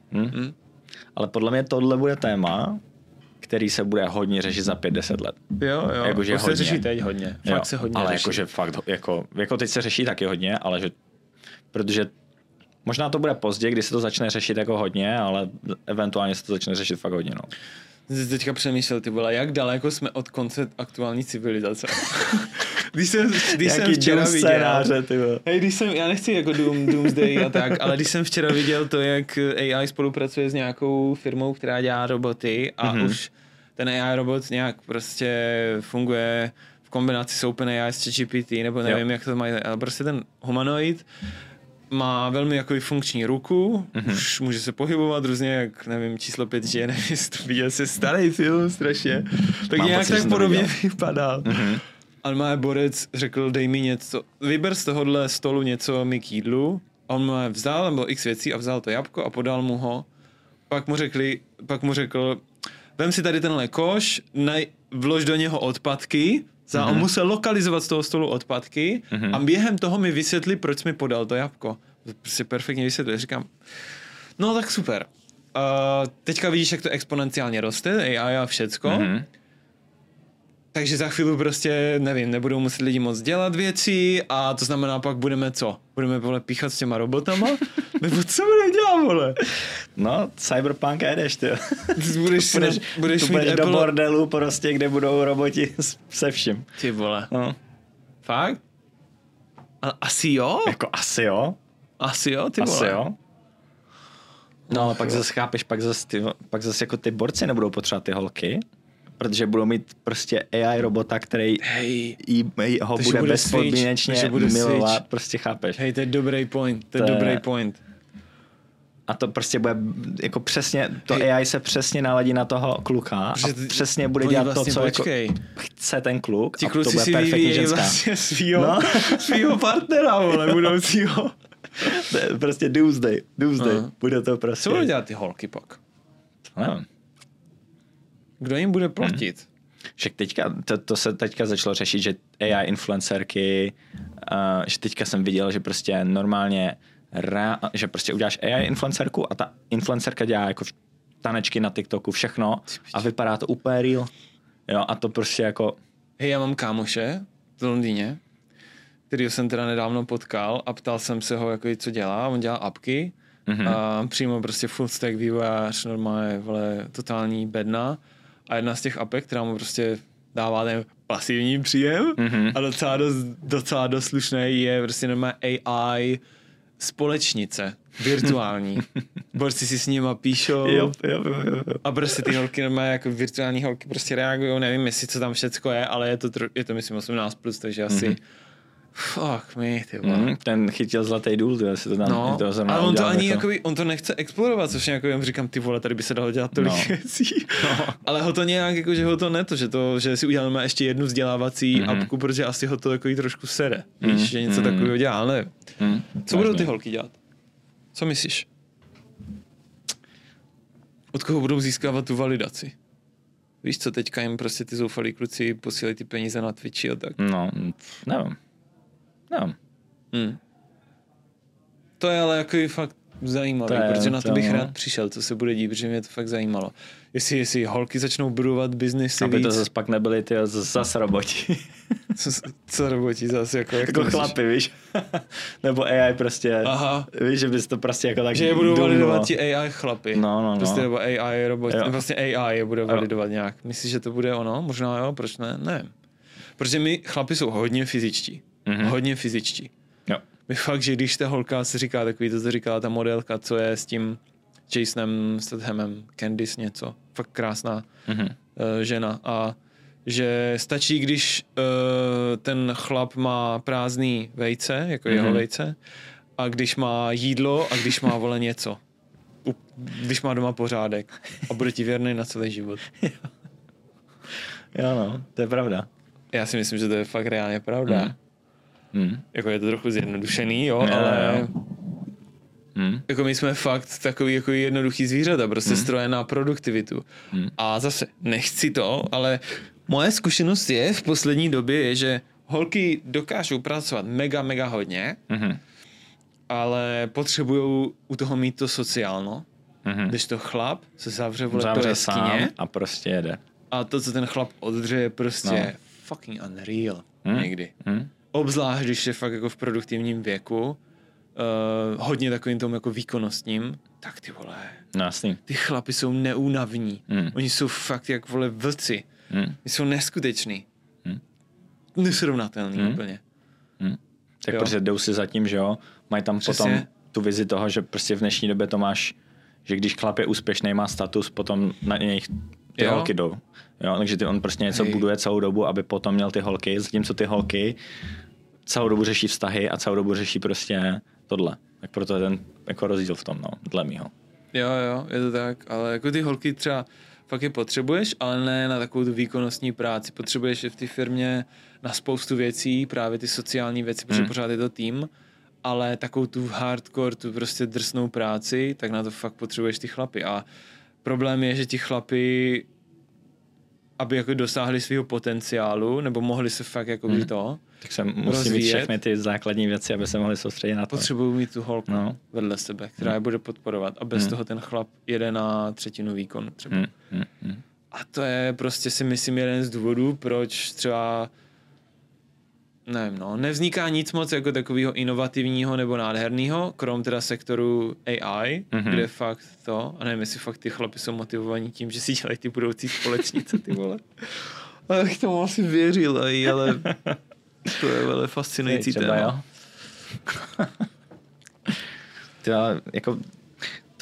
Ale podle mě tohle bude téma, který se bude hodně řešit za 5-10 let. Jo, jakože se řeší teď hodně. Fakt se hodně ale řeší. jakože fakt, jako teď se řeší taky hodně, ale že, protože možná to bude pozdě, kdy se to začne řešit jako hodně, ale eventuálně se to začne řešit fakt hodně, no. Jsi teďka přemýšlel, ty vole, jak daleko jsme od konce aktuální civilizace. Když jsem včera viděl, já nechci jako Doomsday a tak, ale když jsem včera viděl to, jak AI spolupracuje s nějakou firmou, která dělá roboty a už ten AI robot nějak prostě funguje v kombinaci s OpenAI s ChatGPT, nebo nevím, jak to mají, ale prostě ten humanoid má velmi jako funkční ruku, už může se pohybovat různě, jak nevím, číslo 5, že nevím, jestli to viděl se starý film strašně, tak nějak tak podobně vypadal. Ale má borec řekl, dej mi něco, vyber z tohohle stolu něco mi k jídlu, a on mu vzal, bylo x věcí a vzal to jabko a podal mu ho, pak mu řekl, vem si tady tenhle koš, vlož do něho odpadky, on musel lokalizovat z toho stolu odpadky a během toho mi vysvětli, proč mi podal to jabko. Prostě perfektně vysvětlil. Říkám, no tak super. Teďka vidíš, jak to exponenciálně roste, AI a všecko. Takže za chvíli prostě, nevím, nebudou muset lidi moc dělat věci a to znamená pak budeme co? Budeme vole píchat s těma robotama? Nebo co budeme dělat, vole? No, cyberpunk jedeš, ty. Budeš mít do bordelu prostě, kde budou roboti se vším. Ty vole. No. Fakt? Ale asi jo? Jako asi jo. Asi jo, ty vole. Asi jo. No ale pak zase chápeš, pak zase jako ty borci nebudou potřebovat ty holky, protože budou mít prostě AI robota, který ho bude bezpodmínečně milovat, prostě chápeš. Hej, to je dobrý point, A to prostě bude jako přesně, to AI se přesně naladí na toho kluka a přesně bude dělat vlastně to, co jako chce ten kluk. Ti a kluci to bude si vyvíjejí vlastně svýho partnera, vole, budoucího. Prostě doomsday. Bude to prostě. Co budou dělat ty holky pak? Nevím. Kdo jim bude platit? Však teďka, to se teďka začalo řešit, že AI influencerky, že teďka jsem viděl, že prostě normálně že prostě uděláš AI influencerku a ta influencerka dělá jako tanečky na TikToku, všechno a vypadá to úplně real. Jo, a to prostě jako... Hej, já mám kámoše v Londýně, kterýho jsem teda nedávno potkal a ptal jsem se ho, jako co dělá. On dělá apky a přímo prostě full stack vývojář, normálně, vole, totální bedna. A jedna z těch apek, která mu prostě dává ten pasivní příjem a docela dost slušný, je prostě normálně AI společnice, virtuální. Borci si s nima píšou jo. a prostě ty holky normálně jako virtuální holky prostě reagují, nevím jestli co tam všecko je, ale je to myslím 18+, takže asi fuck me, ty vole. Ten chytil zlatý důl, ty si to tam ale on to ani jako... on to nechce explorovat, což nějakou jim říkám, ty vole, tady by se dalo dělat tolik věcí. Ale ho to nějak jako, že ho to ne to, že si uděláme ještě jednu vzdělávací apku, protože asi ho to takový trošku sere. Víš, že něco takového dělá, ale co budou ty holky dělat? Co myslíš? Od koho budou získávat tu validaci? Víš co, teďka jim prostě ty zoufalí kluci posílají ty peníze na Twitchi a tak. No, nevím. To je ale jako fakt zajímavé, protože na to bych rád přišel, co se bude dít, protože mě to fakt zajímalo. Jestli holky začnou budovat biznesy aby víc. To zase pak nebyly ty zase roboti. Co roboti zase? Jako chlapy, víš? Nebo AI prostě. Aha. Víš, že bys to prostě jako tak... Že je budou validovat ti AI chlapy. No. Prostě nebo AI roboti. Vlastně AI je bude validovat nějak. Myslíš, že to bude ono? Možná jo, proč ne? Ne. Protože my chlapi jsou hodně fyzičtí. Hodně fyzičtí. Jo. My fakt, že když ta holka se říká takový, to říkala ta modelka, co je s tím Jasonem Stathamem, Candice něco, fakt krásná žena a že stačí, když ten chlap má prázdný vejce, jako jeho vejce, a když má jídlo a když má vole něco. Když má doma pořádek a bude ti věrný na celý život. Jo no, to je pravda. Já si myslím, že to je fakt reálně pravda. Jako je to trochu zjednodušený, jo, ale jako my jsme fakt takový jako jednoduchý zvířata, prostě stroje na produktivitu. A zase, nechci to, ale moje zkušenost je v poslední době je, že holky dokážou pracovat mega hodně, ale potřebujou u toho mít to sociálno, když to chlap se zavře do jeskyně a prostě jede. A to, co ten chlap oddře, je prostě fucking unreal někdy. Obzvlášť, když je fakt jako v produktivním věku, hodně takovým tomu jako výkonnostním, tak ty vole, ty chlapi jsou neúnavní. Oni jsou fakt jak vole vlci. Jsou neskuteční. Nesrovnatelný úplně. Tak prostě jdou si za tím, že jo, mají tam potom tu vizi toho, že prostě v dnešní době to máš, že když chlap je úspěšný, má status, potom na něj ty holky jdou. Jo, takže on prostě něco buduje celou dobu, aby potom měl ty holky, zatímco ty holky celou dobu řeší vztahy a celou dobu řeší prostě tohle. Tak proto je ten jako rozdíl v tom, no, dle mýho. Jo, je to tak, ale jako ty holky třeba fakt je potřebuješ, ale ne na takovou tu výkonnostní práci. Potřebuješ je v té firmě na spoustu věcí, právě ty sociální věci, protože pořád je to tým, ale takovou tu hardcore, tu prostě drsnou práci, tak na to fakt potřebuješ ty chlapy. A problém je, že ti chlapy, aby jako dosáhli svého potenciálu, nebo mohli se fakt jako to tak se musí mít všechny ty základní věci, aby se mohli soustředit na to. Potřebují mít tu holku vedle sebe, která je bude podporovat a bez toho ten chlap jede na třetinu výkonu třeba. A to je prostě si myslím jeden z důvodů, proč třeba nevím, nevzniká nic moc jako takového inovativního nebo nádherného, krom teda sektoru AI, kde fakt to, a nevím, jestli fakt ty chlapi jsou motivovaní tím, že si dělají ty budoucí společnice, ty vole. A já bych tomu asi věřil, ale to je velmi fascinující téma. Jako,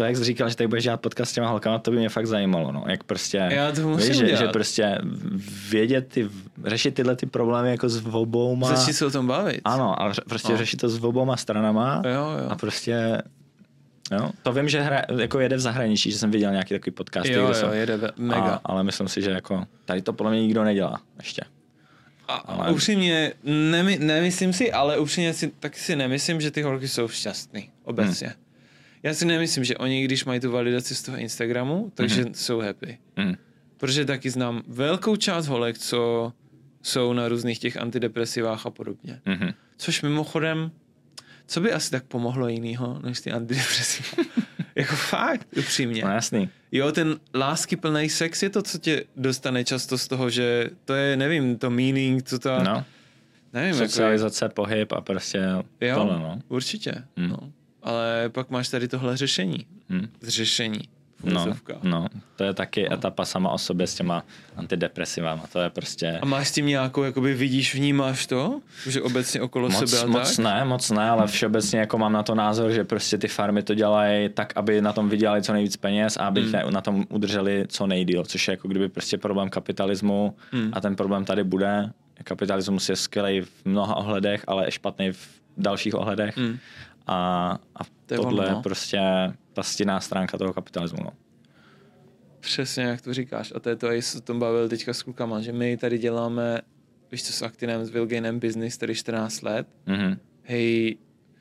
to, jak jsi říkal, že tady budeš dělat podcast s těma holkama, to by mě fakt zajímalo, no. Jak prostě, já to musím víš, že prostě vědět, řešit tyhle ty problémy jako s obouma. Začít se o tom bavit. Ano, ale prostě řešit to s obouma stranama jo. a prostě, jo. To vím, že jako jede v zahraničí, že jsem viděl nějaký takový podcast. Jo, jede mega. Ale myslím si, že jako tady to podle mě nikdo nedělá ještě. Ale upřímně, nemyslím si, ale upřímně taky si nemyslím, že ty holky jsou šťastný obecně. Já si nemyslím, že oni, když mají tu validaci z toho Instagramu, takže jsou happy. Protože taky znám velkou část holek, co jsou na různých těch antidepresivách a podobně. Což mimochodem, co by asi tak pomohlo jinýho, než ty antidepresiva? Jako fakt, upřímně. No jasný. Jo, ten láskyplný sex je to, co tě dostane často z toho, že to je, nevím, to meaning, co to... No. Nevím, socializace, pohyb a prostě jo, tohle, no. Určitě, no. Ale pak máš tady tohle řešení. Řešení. No, to je taky etapa sama o sobě s těma antidepresivama, to je prostě... A máš s tím nějakou, jakoby vidíš, vnímáš to? Že obecně okolo sebe a tak? Moc ne, ale všeobecně jako mám na to názor, že prostě ty farmy to dělají tak, aby na tom vydělali co nejvíc peněz a aby na tom udrželi co nejdýl, což je jako kdyby prostě problém kapitalismu a ten problém tady bude. Kapitalismus je skvělý v mnoha ohledech, ale je špatný v dalších ohledech. A tohle je prostě ta stinná stránka toho kapitalismu. No. Přesně, jak to říkáš. A to je to, jak se o tom bavil teďka s klukama, že my tady děláme, víš co, s Actinem, s Vilgainem business, tady 14 let. Hej,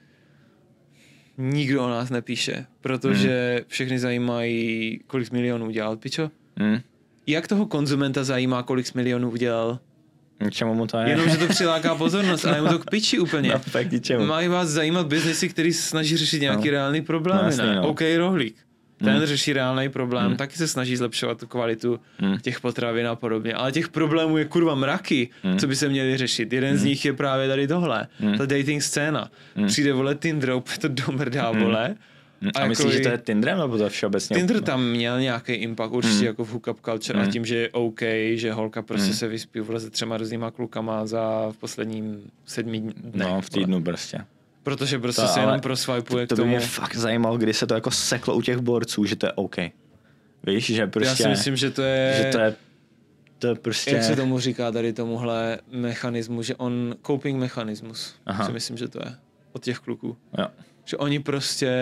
nikdo o nás nepíše, protože všechny zajímají, kolik milionů udělal. Pičo? Jak toho konzumenta zajímá, kolik milionů udělal? Čemu mu to je? Jenom, že to přiláká pozornost, ale je mu to k piči úplně. No, tak ničemu. Mají vás zajímat biznesy, který se snaží řešit nějaký reálný problémy, jasný, ne? no. OK, rohlík. Ten řeší reálný problém, taky se snaží zlepšovat tu kvalitu těch potravin a podobně. Ale těch problémů je kurva mraky, co by se měli řešit. Jeden z nich je právě tady tohle. Ta dating scéna. Přijde, vole, Tinder, úplně to domrdá, vole. A myslíš, že to je Tinderem, nebo to je všeobecně? Tinder tam měl nějaký impact, určitě jako v hookup culture a tím, že je OK, že holka prostě se vyspí vole se 3 různýma klukama v posledním 7 dnech. No, v týdnu prostě. Protože prostě se jenom proswipeuje k tomu. To by mě fakt zajímalo, kdy se to jako seklo u těch borců, že to je OK. Víš, že prostě... Já si myslím, že to je... To je prostě... Jak se tomu říká tady tomuhle mechanismu, že coping mechanismus. Si myslím, že to je. Od těch kluků. Jo. Že oni prostě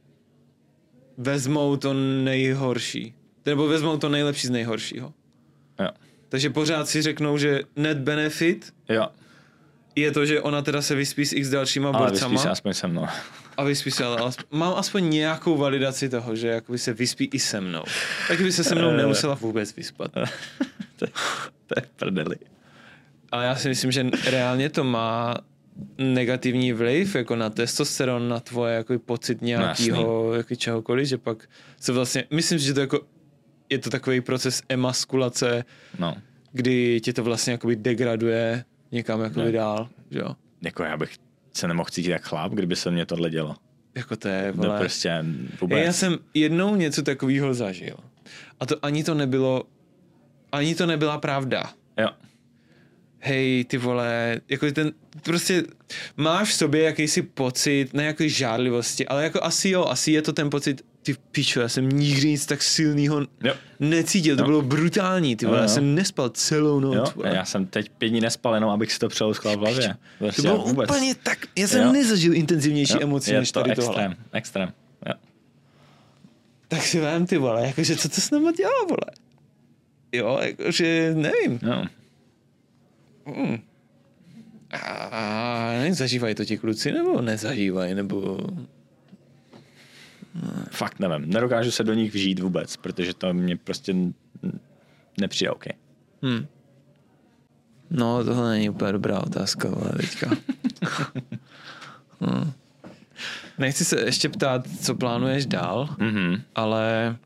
vezmou to nejhorší. Nebo vezmou to nejlepší z nejhoršího. Jo. Takže pořád si řeknou, že net benefit je to, že ona teda se vyspí s x dalšíma borcama. Ale vyspí se aspoň se mnou. A vyspí se, ale mám aspoň nějakou validaci toho, že jakoby se vyspí i se mnou. Tak by se se mnou nemusela vůbec vyspat. To je prdeli. Ale já si myslím, že reálně to má negativní vliv jako na testosteron, na tvoje jako pocit nějakého jako čehokoliv, že pak se vlastně, myslím, že to jako je to takový proces emaskulace, kdy tě to vlastně jakoby degraduje někam jakoby dál, že jo. Jako já bych se nemohl cítit jak chlap, kdyby se mě tohle dělo. Jako to je, vole. To prostě vůbec. Já jsem jednou něco takového zažil. A to ani to nebyla pravda. Jo. Hej, ty vole, jako prostě máš v sobě jakýsi pocit, ne jako žárlivosti, ale jako asi je to ten pocit, ty pičo, já jsem nikdy nic tak silného necítil, to bylo brutální, ty vole, já jsem nespal celou noc. Já jsem teď 5 dní nespal, jenom abych si to přelouskal v hlavě. To bylo úplně tak, já jsem nezažil intenzivnější emoci, než tady tohle. Extrém. Jo. Tak si vem, ty vole, jakože co to s náma dělá, vole? Jo, jakože nevím. A zažívají to ti kluci, nebo nezažívají, nebo... Fakt nevím. Nedokážu se do nich vžít vůbec, protože to mě prostě nepřijde OK. No, tohle není úplně dobrá otázka, ale teďka. Nechci se ještě ptát, co plánuješ dál, ale...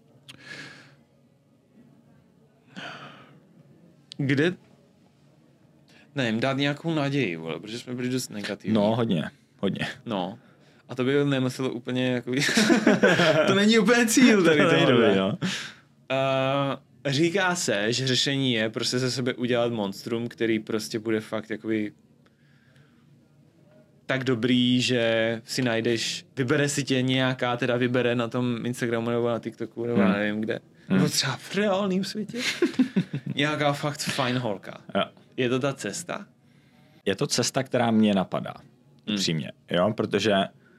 Kde... Nevím, dát nějakou naději, vole, protože jsme byli dost negativní. No, hodně. No. A to by nemuselo úplně jako... To není úplně cíl tady tohle. Říká se, že řešení je prostě ze sebe udělat monstrum, který prostě bude fakt jakoby tak dobrý, že si najdeš, vybere si tě nějaká, teda vybere na tom Instagramu nebo na TikToku, nebo nevím kde. Nebo třeba v reálném světě. Nějaká fakt fajn holka. Jo. Je to ta cesta? Je to cesta, která mě napadá. Upřímně. Jo, protože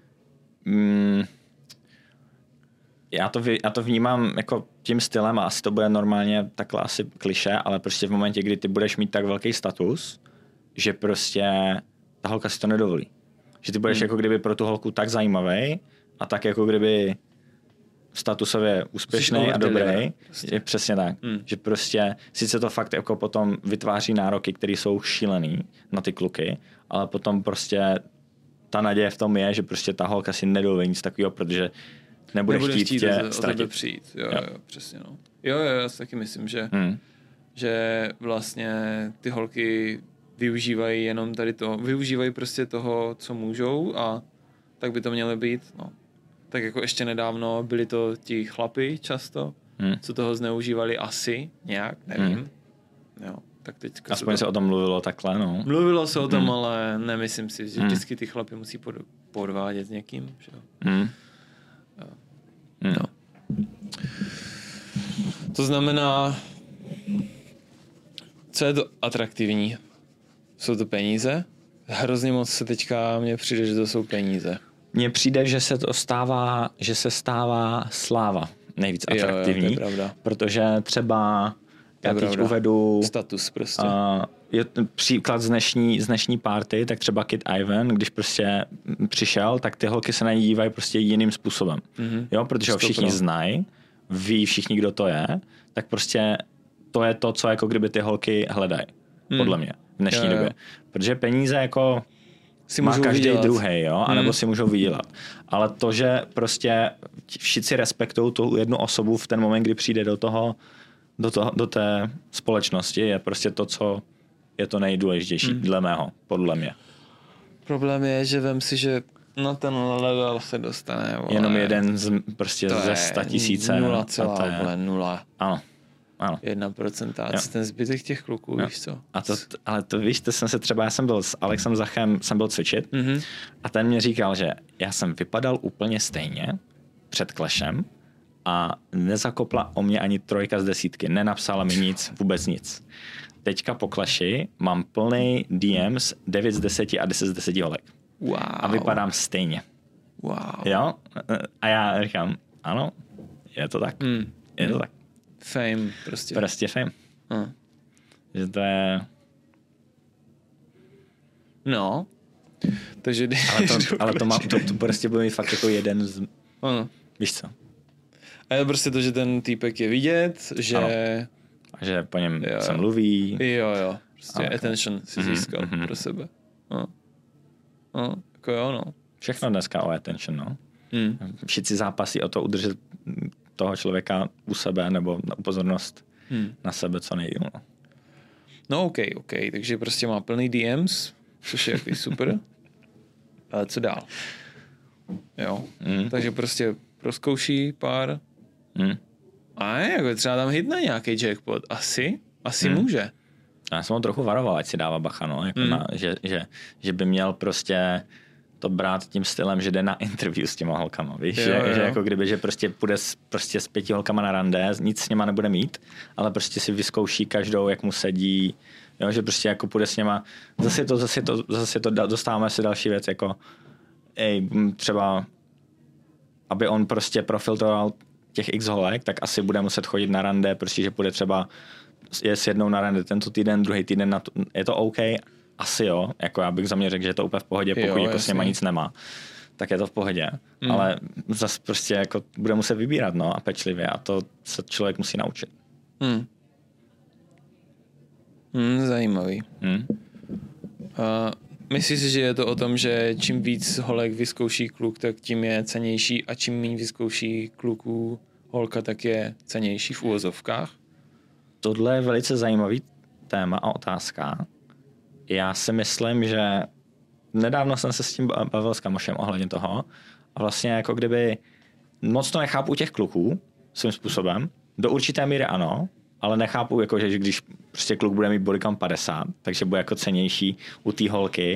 já to vnímám jako tím stylem a asi to bude normálně takhle asi klišé, ale prostě v momentě, kdy ty budeš mít tak velký status, že prostě ta holka si to nedovolí. Že ty budeš jako kdyby pro tu holku tak zajímavý a tak jako kdyby statusově úspěšný a dobrý. Prostě. Je přesně tak. Že prostě sice to fakt jako potom vytváří nároky, které jsou šílený na ty kluky, ale potom prostě ta naděje v tom je, že prostě ta holka si nedovolí nic takového, protože nebude chtít tě ztratit. Přijít. Jo, přesně. No. Jo, já si taky myslím, že vlastně ty holky využívají jenom tady to, využívají prostě toho, co můžou a tak by to mělo být, no. Tak jako ještě nedávno byli to ti chlapi často, co toho zneužívali asi nějak, nevím. Jo, tak teďka aspoň se o tom mluvilo takhle, no. Mluvilo se o tom, ale nemyslím si, že vždycky ty chlapi musí podvádět s někým, že jo. No. To znamená, co je to atraktivní? Jsou to peníze? Hrozně moc se teďka mně přijde, že to jsou peníze. Mně přijde, že se stává sláva nejvíc atraktivní. Jo, to je pravda. Protože třeba já teď uvedu status prostě. Je příklad z dnešní party, tak třeba Kid Ivan, když prostě přišel, tak ty holky se na něj dívají prostě jiným způsobem. Jo, protože ho všichni znají, ví všichni, kdo to je, tak prostě to je to, co jako kdyby ty holky hledají, podle mě, v dnešní době. Protože peníze jako si má každý druhý, jo, anebo si můžou vydělat. Ale to, že prostě všichni respektují tu jednu osobu v ten moment, kdy přijde do té společnosti, je prostě to, co je to nejdůležitější, dle mého, podle mě. Problém je, že vem si, že na ten level se dostane. Vole. Jenom jeden prostě ze 100 000. 0,0. Ano. 1%. A ten zbytek těch kluků, víš co? Ale to víš, já jsem byl s Alexem Zachem, jsem byl cvičit a ten mě říkal, že já jsem vypadal úplně stejně před Clashem a nezakopla o mě ani 3 z 10. Nenapsala mi nic, vůbec nic. Teďka po Clashi mám plný DMs 9 z 10 a 10 z 10 holek. Wow. A vypadám stejně. Wow. Jo? A já říkám, ano, je to tak. Je to tak. Fame prostě. Prostě fame. Že to je... No. Takže... Ale to prostě bude mít fakt jako jeden z... Ano. Víš co? A je prostě to, že ten týpek je vidět, že... Ano. A že po něm se mluví. Jo. Prostě attention si získal pro sebe. Jako jo, no. Všechno dneska o attention, no. Všichni zápasí o to udržet toho člověka u sebe nebo na pozornost na sebe co nejdýl. No OK, takže prostě má plný DMs, což je jako super. Ale co dál? Jo, takže prostě prozkouší pár. A jako třeba tam hitne nějaký jackpot. Asi může. Já jsem ho trochu varoval, ať si dává bacha, no, jako že by měl prostě to brát tím stylem, že jde na interview s těma holkama, víš, že jako kdyby, že prostě půjde prostě s 5 holkama na rande, nic s něma nebude mít, ale prostě si vyzkouší každou, jak mu sedí, jo, že prostě jako půjde s něma, zase to dostáváme si další věc, jako třeba, aby on prostě profiltroval těch x holek, tak asi bude muset chodit na rande, prostě, že půjde třeba je s jednou na rande tento týden, druhý týden, je to OK, asi jo, jako já bych za mě řekl, že je to úplně v pohodě, pokud jako s něma nic nemá, tak je to v pohodě, ale zase prostě jako bude muset vybírat, no, a pečlivě a to se člověk musí naučit. Zajímavý. Myslíš si, že je to o tom, že čím víc holek vyzkouší kluk, tak tím je cenější a čím méně vyzkouší kluků holka, tak je cenější v úvozovkách? Tohle je velice zajímavý téma a otázka. Já si myslím, že nedávno jsem se s tím bavil s kamošem ohledně toho a vlastně jako kdyby moc to nechápu u těch kluků svým způsobem. Do určité míry ano, ale nechápu, jako, že když prostě kluk bude mít bodycount 50, takže bude jako cenější u té holky,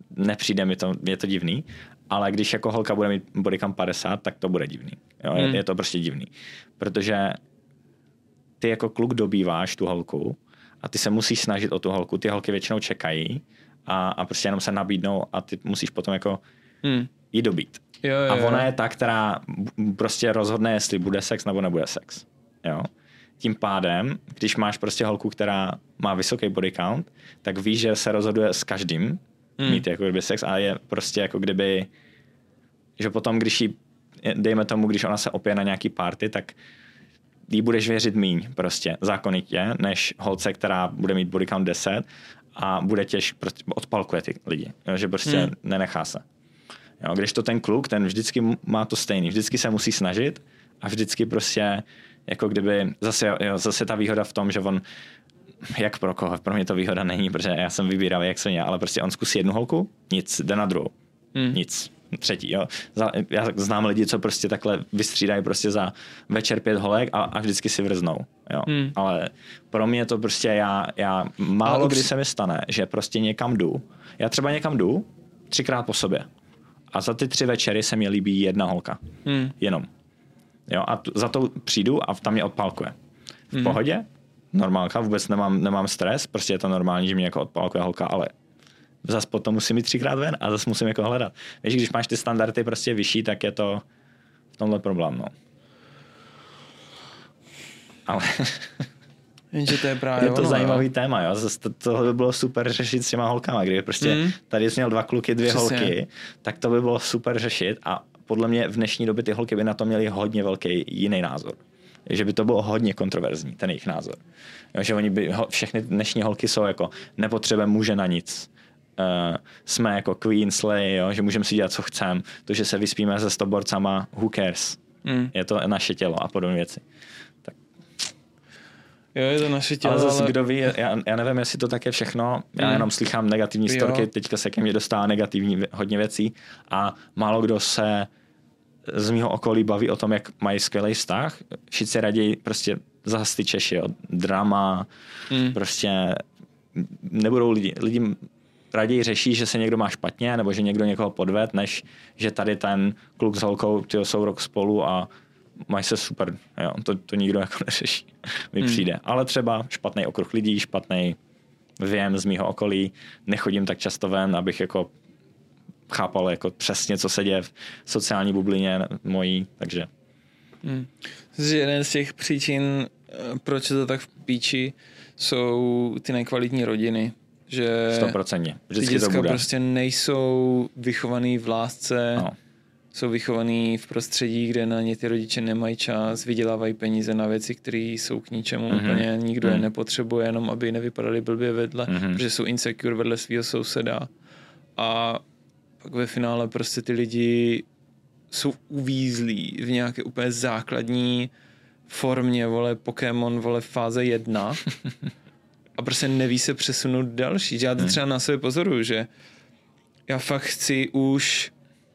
nepřijde mi to, je to divný, ale když jako holka bude mít bodycount 50, tak to bude divný. Jo? Je to prostě divný. Protože ty jako kluk dobýváš tu holku a ty se musíš snažit o tu holku. Ty holky většinou čekají a prostě jenom se nabídnou a ty musíš potom jako jí dobít. Jo. A ona je ta, která prostě rozhodne, jestli bude sex nebo nebude sex. Jo? Tím pádem, když máš prostě holku, která má vysoký body count, tak víš, že se rozhoduje s každým mít jako kdyby sex a je prostě jako kdyby, že potom, když jí, dejme tomu, když ona se opije na nějaký party, tak jí budeš věřit míň prostě zákonitě, než holce, která bude mít body count 10 a bude prostě odpalkuje ty lidi, jo? Že prostě nenechá se. Jo? Když to ten kluk, ten vždycky má to stejný, vždycky se musí snažit a vždycky prostě jako kdyby zase ta výhoda v tom, že on jak pro koho, pro mě to výhoda není, protože já jsem vybíravý jak svině, ale prostě on zkusí jednu holku, nic, jde na druhou, nic, třetí, jo. Já znám lidi, co prostě takhle vystřídají prostě za večer 5 holek a vždycky si vrznou, jo. Ale pro mě to prostě já málo kdy se mi stane, že prostě někam jdu, já třeba někam jdu 3krát po sobě a za ty 3 večery se mi líbí jedna holka, jenom. Jo, a za to přijdu a tam mě odpálkuje. V pohodě, normálka, vůbec nemám stres, prostě je to normální, že mě jako odpálkuje holka, ale zase potom musím jít 3krát ven a zase musím jako hledat. Víš, když máš ty standardy prostě vyšší, tak je to v tomhle problém, no. Ale jenže to je právě je to zajímavý téma, jo. Zase tohle by bylo super řešit s těma holkama, kdyby prostě tady jsi měl 2 kluky, 2 holky, tak to by bylo super řešit a podle mě v dnešní době ty holky by na to měly hodně velký jiný názor. Že by to bylo hodně kontroverzní, ten jejich názor. Jo, že oni by, všechny dnešní holky jsou jako nepotřebujeme muže na nic. Jsme jako queen slay, jo, že můžeme si dělat, co chceme. To, že se vyspíme se 100 borcama, who cares? Je to naše tělo a podobné věci. Tak. Jo, je to naše tělo, ale zase kdo ví, já nevím, jestli to tak je všechno. Já jenom slychám negativní storky, teďka se ke mně dostává negativní hodně věcí a málo kdo se z mýho okolí baví o tom, jak mají skvělý vztah. Všichni raději prostě zase ty Češi, jo. Drama, prostě nebudou lidi raději řeší, že se někdo má špatně, nebo že někdo někoho podved, než že tady ten kluk s holkou jsou rok spolu a mají se super. Jo. To nikdo jako neřeší. Mi přijde. Ale třeba špatný okruh lidí, špatný věm z mýho okolí. Nechodím tak často ven, abych jako chápal jako přesně, co se děje v sociální bublině mojí, takže. Jeden z těch příčin, proč je to tak v píči, jsou ty nekvalitní rodiny. Že 100%. Vždycky ty děcka to bude. prostě nejsou vychovaný v lásce, no. Jsou vychovaný v prostředí, kde na ně ty rodiče nemají čas, vydělávají peníze na věci, které jsou k ničemu úplně, nikdo je nepotřebuje, jenom aby nevypadali blbě vedle, protože jsou insecure vedle svého souseda. A pak ve finále prostě ty lidi jsou uvízlí v nějaké úplně základní formě, vole, Pokémon, vole, fáze 1 a prostě neví se přesunout další. Já to třeba na sebe pozoruju, že já fakt chci už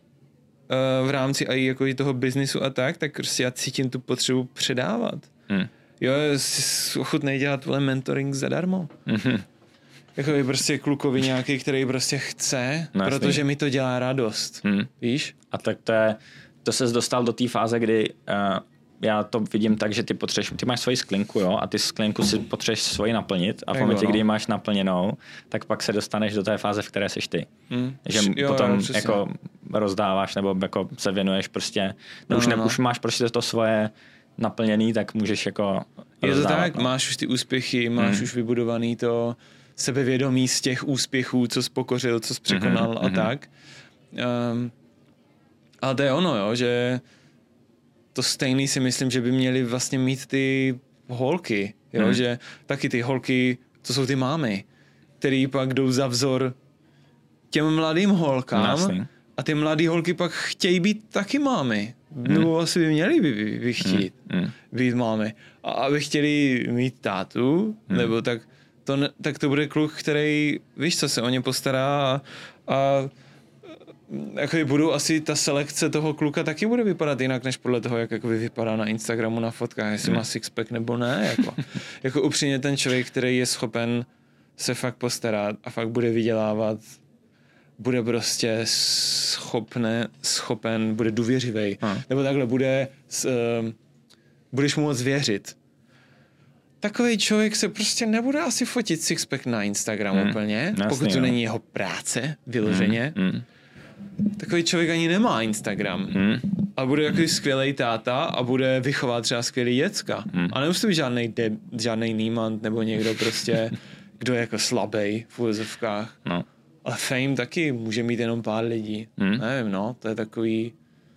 v rámci i jako toho biznisu a tak prostě já cítím tu potřebu předávat. Jo, jsi ochotnej dělat, vole, mentoring zadarmo. Jako je prostě klukovi nějaký, který prostě chce, protože mi to dělá radost. Víš? A tak to ses dostal do té fáze, kdy já to vidím tak, že ty máš svoji sklinku, jo, a ty sklinku si potřebuješ svoji naplnit a v momentě, kdy ji máš naplněnou, tak pak se dostaneš do té fáze, v které seš ty. Že potom jako rozdáváš nebo jako se věnuješ prostě, už máš prostě to svoje naplněný, tak můžeš jako je to tak, máš už ty úspěchy, máš už vybudovaný to sebevědomí z těch úspěchů, co jsi pokořil, co jsi překonal a tak. Ale to je ono, jo, že to stejný si myslím, že by měly vlastně mít ty holky, jo, že taky ty holky, to jsou ty mámy, který pak jdou za vzor těm mladým holkám a ty mladý holky pak chtějí být taky mámy. Nebo asi by měli by chtít být mámy. A aby chtěli mít tátu, nebo tak to bude kluk, který, víš co, se o ně postará a jako budou asi ta selekce toho kluka taky bude vypadat jinak, než podle toho, jak jako vypadá na Instagramu na fotkách, jestli má sixpack nebo ne. Jako upřímně ten člověk, který je schopen se fakt postarat a fakt bude vydělávat bude prostě schopen, bude důvěřivej. Nebo takhle budeš mu moc věřit. Takový člověk se prostě nebude asi fotit sixpack na Instagram úplně, pokud to není jeho práce, vyloženě. Takový člověk ani nemá Instagram. A bude jako skvělej táta a bude vychovat třeba skvělý děcka. A nemusí být žádnej nímant nebo někdo prostě, kdo je jako slabej v úvozovkách. No. Ale fame taky může mít jenom pár lidí. Nevím, no, to je takový...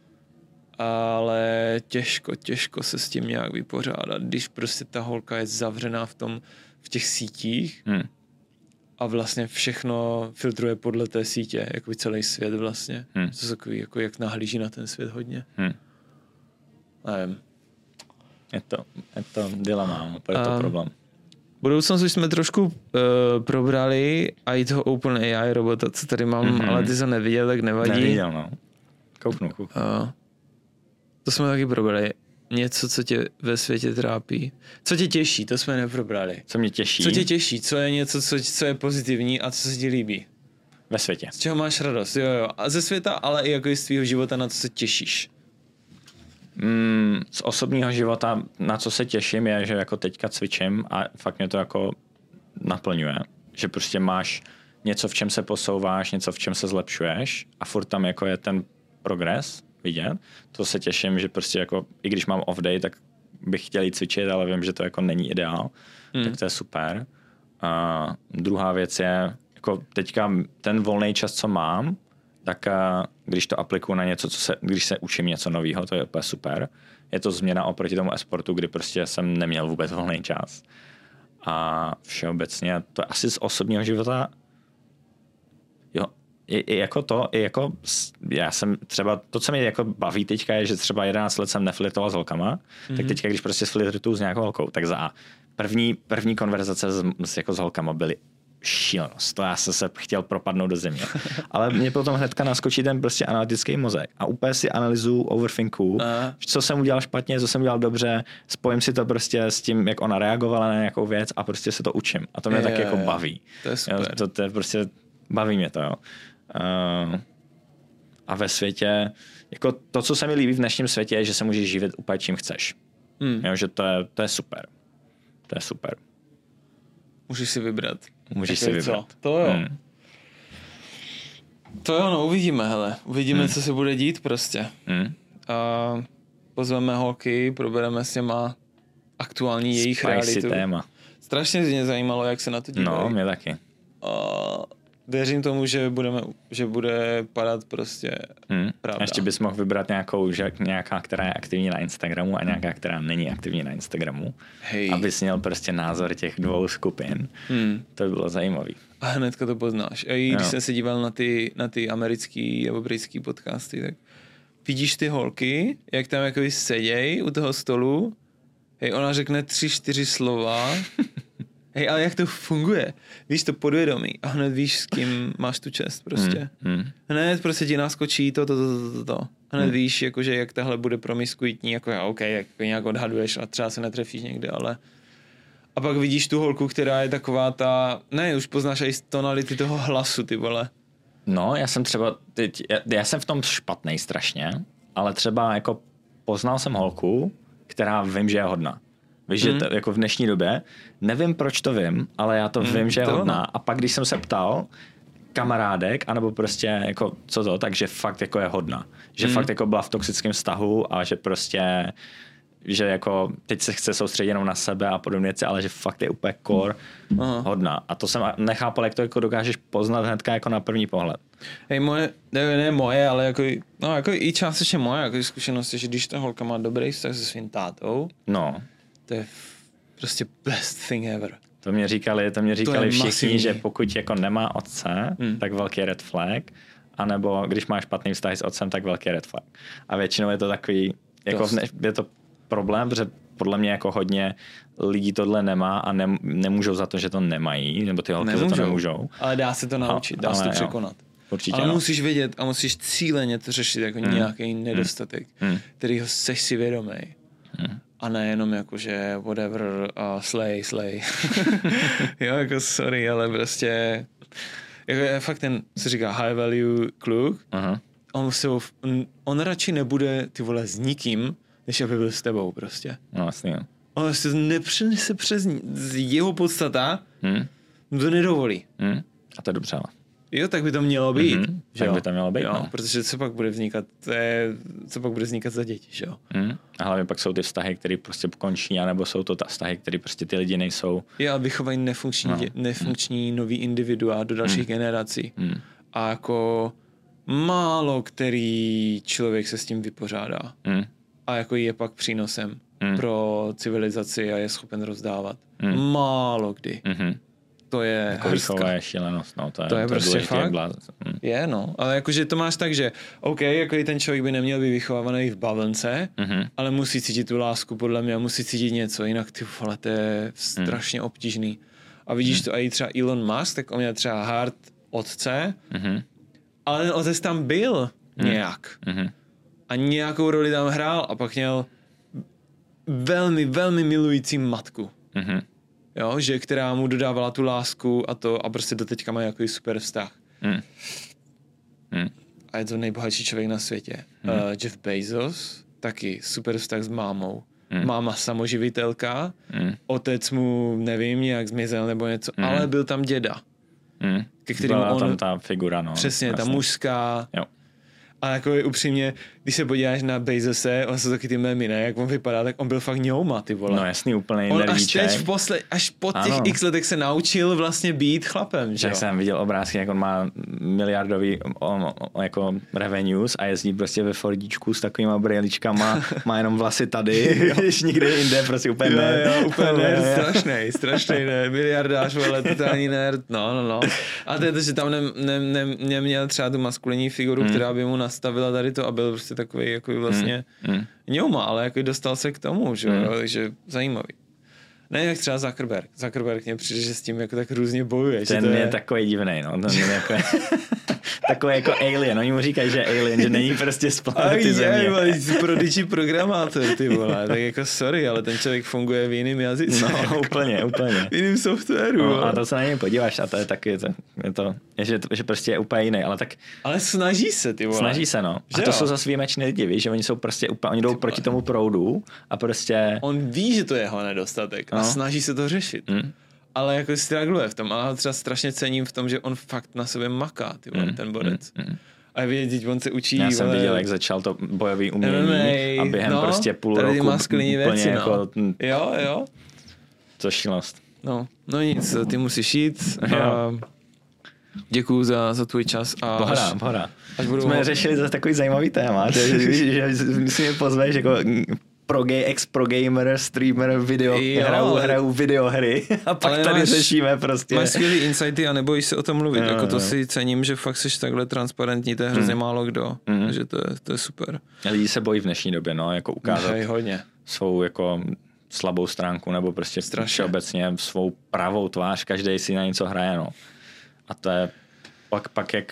Ale těžko se s tím nějak vypořádat, když prostě ta holka je zavřená v těch sítích a vlastně všechno filtruje podle té sítě, jako celý svět vlastně. To je takový, jako jak nahlíží na ten svět hodně. Nevím. Je to dilema, je to problém. Budoucnost už jsme trošku probrali a i toho OpenAI robota, co tady mám, ale ty jsi neviděl, tak nevadí. Neviděl, no. Kouknu. To jsme taky probrali. Něco, co tě ve světě trápí. Co tě těší, to jsme neprobrali. Co mě těší? Co tě těší, co je něco, co je pozitivní a co se ti líbí? Ve světě. Z čeho máš radost, jo. A ze světa, ale i jako z tvýho života, na co se těšíš? Z osobního života, na co se těším, je, že jako teďka cvičím a fakt mě to jako naplňuje. Že prostě máš něco, v čem se posouváš, něco, v čem se zlepšuješ a furt tam jako je ten progres vidět. To se těším, že prostě jako, i když mám off day, tak bych chtěl jít cvičit, ale vím, že to jako není ideál. Tak to je super. A druhá věc je, jako teďka ten volný čas, co mám, tak když to aplikuju na něco, když se učím něco nového, to je úplně super. Je to změna oproti tomu e-sportu, kdy prostě jsem neměl vůbec volný čas. A všeobecně to je asi z osobního života, jo, i jako já jsem třeba, to, co mě jako baví teďka, je, že třeba 11 let jsem neflirtoval s holkama, tak teďka, když prostě flirtuju s nějakou holkou, tak za první konverzace s holkama byly šílenost. To já jsem se chtěl propadnout do země. Ale mě potom hnedka naskočí ten prostě analytický mozek a úplně si analyzuju, overthinkuju, co jsem udělal špatně, co jsem udělal dobře, spojím si to prostě s tím, jak ona reagovala na nějakou věc a prostě se to učím. A to mě tak jako baví. To je super. Jo, to je prostě, baví mě to, jo. A ve světě, jako to, co se mi líbí v dnešním světě, je, že se můžeš živit úplně čím chceš. Jo, že to je super. To je super. Můžeš si vybrat. Můžeš si vybrat. Co? To jo. To jo, no uvidíme, hele. Uvidíme, co se bude dít prostě. A pozveme holky, probereme s něma aktuální jejich realitu. Téma. Strašně mě zajímalo, jak se na to dívají. No, mě taky. Věřím tomu, že bude padat prostě pravda. Ještě bys mohl vybrat nějaká, která je aktivní na Instagramu a nějaká, která není aktivní na Instagramu. Hej. Abys měl prostě názor těch dvou skupin. To by bylo zajímavý. A hnedka to poznáš. A i když jsem se díval na ty americký nebo britský podcasty, tak vidíš ty holky, jak tam jako sedějí u toho stolu. Hej, ona řekne 3-4 slova. Hej, ale jak to funguje? Víš to podvědomí a hned víš, s kým máš tu čest prostě. Hned prostě ti naskočí to. Hned víš, jakože jak tahle bude promiskuitní, jako OK, jak nějak odhaduješ a třeba se netrefíš někde, ale... A pak vidíš tu holku, která je taková ta... Ne, už poznáš i tonality toho hlasu, ty vole. No, já jsem třeba... Já jsem v tom špatnej strašně, ale třeba jako poznal jsem holku, která vím, že je hodná. Víš, že to, jako v dnešní době, nevím, proč to vím, ale já to vím, že je hodná. A pak, když jsem se ptal kamarádek, anebo prostě jako co to, takže fakt jako je hodná. Že fakt jako byla v toxickém vztahu a že prostě, že jako teď se chce soustředit jenom na sebe a podobně věci, ale že fakt je úplně core hodná. A to jsem nechápal, jak to jako dokážeš poznat hnedka jako na první pohled. Hej, ne moje, ale jako i částečně moje jako zkušenost je, že když ta holka má dobrý vztah se svým tátou, no. To je prostě best thing ever. To mě říkali všichni, že pokud jako nemá otce, tak velký red flag, anebo když máš špatný vztah s otcem, tak velký red flag. A většinou je to takový, jako je to problém, protože podle mě jako hodně lidí tohle nemá a nemůžou za to, že to nemají, nebo ty holky za to nemůžou. Ale dá se to naučit, dá se to překonat. Určitě ale musíš vědět a musíš cíleně to řešit jako nějaký nedostatek, kterýho seš si vědomý. A nejenom jako, že whatever, slay. Jo, jako sorry, ale prostě Jako fakt ten, se říká high value kluk, on radši nebude, ty vole, s nikým, než aby byl s tebou prostě. No vlastně, jo. On se nepřenese přes jeho podstata, to nedovolí. A to je dobře, ale. Jo, tak by to mělo být. Tak by to mělo být, jo, no. Protože co pak bude vznikat za děti, že jo? A hlavně pak jsou ty vztahy, které prostě končí, anebo jsou to ta vztahy, které prostě ty lidi nejsou. Jo, a vychovají nefunkční nový individua do dalších generací. A jako málo který člověk se s tím vypořádá. A jako je pak přínosem pro civilizaci a je schopen rozdávat. Málo kdy. To je jako výchova je šílenost, no, to je prostě fakt. Je, no, ale jakože to máš tak, že OK, jako ten člověk by neměl být vychovávaný v bavlnce, ale musí cítit tu lásku, podle mě, musí cítit něco, jinak ty vole, to je strašně obtížný. A vidíš to i třeba Elon Musk, tak on měl třeba hard otce, ale ten otec tam byl nějak. A nějakou roli tam hrál a pak měl velmi, velmi milující matku. Jo, že která mu dodávala tu lásku a prostě doteďka má jako super vztah. A je to nejbohatší člověk na světě. Jeff Bezos, taky super vztah s mámou. Máma samoživitelka, otec mu, nevím, nějak zmizel nebo něco, ale byl tam děda. Ke kterému byla tam ta figura, no. Přesně, vlastně. ta mužská. Jo. A jako je upřímně, když se podíváš na Bezose, on jsou taky ty memy, ne? Jak on vypadá, tak on byl fakt ňouma, ty vole. No jasný, úplnej on nervíček. až po těch x letech se naučil vlastně být chlapem, že jo? Tak jsem viděl obrázky, jak on má miliardový jako revenues a jezdí prostě ve Fordíčku s takovýma brýličkama, má jenom vlasy tady, když nikde jinde, prostě úplně jo, úplně nerd, strašný nerd, miliardář, vole, totální nerd, no. A to je to, že tam neměl třeba tu maskulinní figuru, která by mu nastavila tady to a byl prostě takový jako vlastně ňouma, ale jako dostal se k tomu, že jo, takže zajímavý. Ne, jak třeba Zuckerberg. Zuckerberg mě přijde, že s tím jako tak různě bojuje. Ten je takový divnej, no. Ten je jako, takový jako alien. Oni mu říkají, že je alien, že není prostě z planety Země. Prodigy programátor, ty vole. Tak jako sorry, ale ten člověk funguje v jiném jazyce. No, úplně. V jiném softwaru. No, a to se na něj podíváš a to je taky, že prostě je úplně jiný, ale tak... Ale snaží se, ty vole. Snaží se, no. A to jsou zase výjimečný lidi, víš, že oni jsou prostě úplně, oni jdou proti tomu proudu a prostě... On ví, že to je jeho nedostatek a snaží se to řešit. Ale jako struggluje v tom. A třeba strašně cením v tom, že on fakt na sebe maká, ty vole, ten borec. A vidět, on se učí. Já jsem viděl, jak začal to bojový umění a během prostě půl roku úplně věci, jako... Jo. To šílenost. No nic, ty musíš jít. Děkuju za tvůj čas. A Pohoda. Jsme řešili za takový zajímavý téma, že si mě pozveš jako ex-pro gamer, streamer, hraju videohry a pak ale tady řešíme prostě. Máš skvělý insighty a nebojíš se o tom mluvit. Jako to si cením, že fakt jsi takhle transparentní, to je hrozně málo kdo. Takže to je super. Lidi se bojí v dnešní době, no, jako ukázat hodně. svou jako slabou stránku nebo prostě všeobecně svou pravou tvář, každý si na něco hraje, no. A to je pak jak...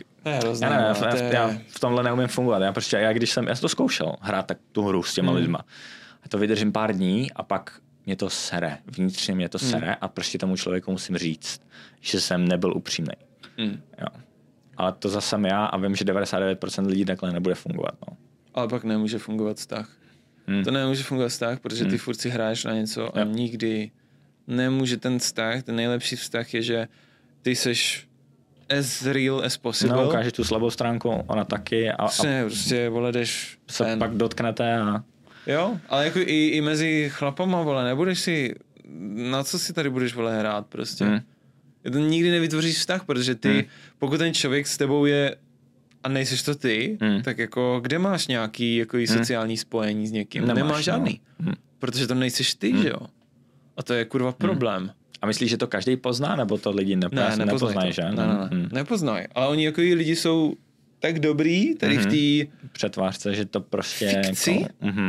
Já v tomhle neumím fungovat. Já když jsem to zkoušel, hrát tak tu hru s těma lidma. A to vydržím pár dní a pak mě to sere. Vnitřně mě to sere a prostě tomu člověku musím říct, že jsem nebyl upřímnej. Jo. Ale to zase jsem já a vím, že 99% lidí takhle nebude fungovat. No. Ale pak nemůže fungovat vztah. To nemůže fungovat vztah, protože ty furt si hráš na něco a nikdy nemůže ten vztah, ten nejlepší vztah je, že ty seš as real as possible. No, ukáže tu slabou stránku, ona taky. A prostě, vole, jdeš se pak dotknete a... Jo, ale jako i mezi chlapama, vole, nebudeš si... Na co si tady budeš, vole, hrát prostě? To nikdy nevytvoříš vztah, protože ty, pokud ten člověk s tebou je a nejseš to ty, tak jako kde máš nějaký jako sociální spojení s někým? Nemáš žádný. Protože to nejseš ty, že jo? A to je kurva problém. A myslíš, že to každý pozná, nebo to lidi nepoznají, že? Ne. Nepoznají. Ale oni jako lidi jsou tak dobrý, tady v té... Přetvářce, že to prostě... Fikci,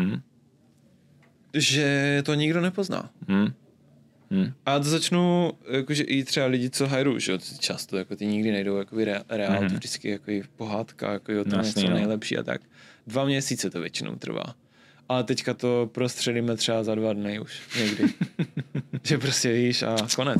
že to nikdo nepozná. A to začnu, jakože i třeba lidi, co hajru, že často, jako ty nikdy nejdou jakoby reál, to vždycky jako pohádka, jako o tom něco nejlepší a tak. 2 měsíce to většinou trvá. Ale teďka to prostředíme třeba za 2 dny už někdy. Že prostě víš a konec.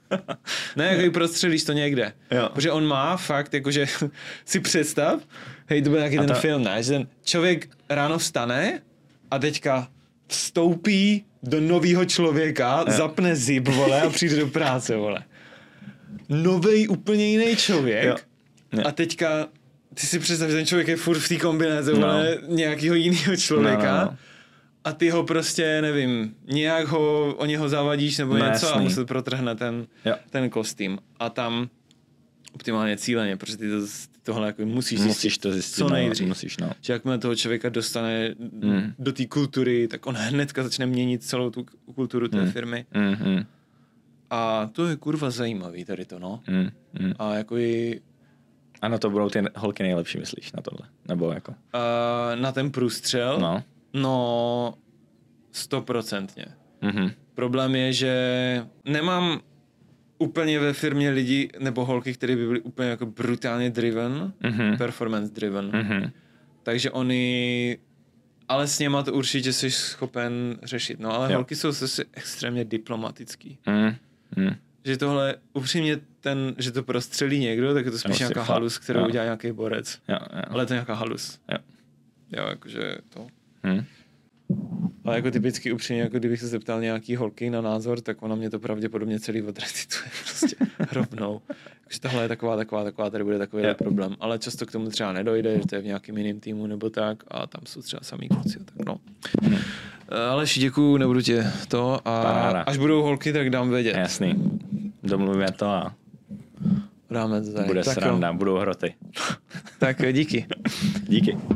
Ne, jako prostřelíš to někde. Jo. Protože on má fakt, jakože si představ, hej, to byl nějaký ten film, ne? Že ten člověk ráno vstane a teďka vstoupí do novýho člověka, zapne zip, vole, a přijde do práce, vole. Novej, úplně jiný člověk a teďka ty si představ, že ten člověk je furt v té kombinéze, vole, nějakého jiného člověka. No. A ty ho prostě, nevím, nějak o něho zavadíš nebo něco a musí protrhne ten kostým. A tam optimálně cíleně, protože ty tohle jako musíš to zjistit co nejdřív. Že jakmile toho člověka dostane do té kultury, tak on hnedka začne měnit celou tu kulturu té firmy. A to je kurva zajímavý tady to, no. A jako i... Ano, to budou ty holky nejlepší, myslíš, na tohle? Nebo jako? Na ten průstřel? No, 100%. Problém je, že nemám úplně ve firmě lidi nebo holky, které by byly úplně jako brutálně driven, performance driven. Takže oni, ale s něma to určitě jsi schopen řešit. No ale holky jsou zase extrémně diplomatický. Že tohle, upřímně že to prostřelí někdo, tak je to spíš nějaká halus, kterou udělá nějaký borec. Ale to je nějaká halus. Jo, jakože to... Ale jako typicky upřímně, jako kdybych se zeptal nějaký holky na názor, tak ona mě to pravděpodobně celý odrestituje prostě rovnou. Takže tohle je taková, tady bude takový problém. Ale často k tomu třeba nedojde, že to je v nějakým jiným týmu nebo tak a tam jsou třeba samý kluci. Tak no. Aleši, děkuju, nebudu tě to a až budou holky, tak dám vědět. Jasný. Domluvíme to a dáme to tady. Bude sranda, budou hroty. Tak díky. Díky.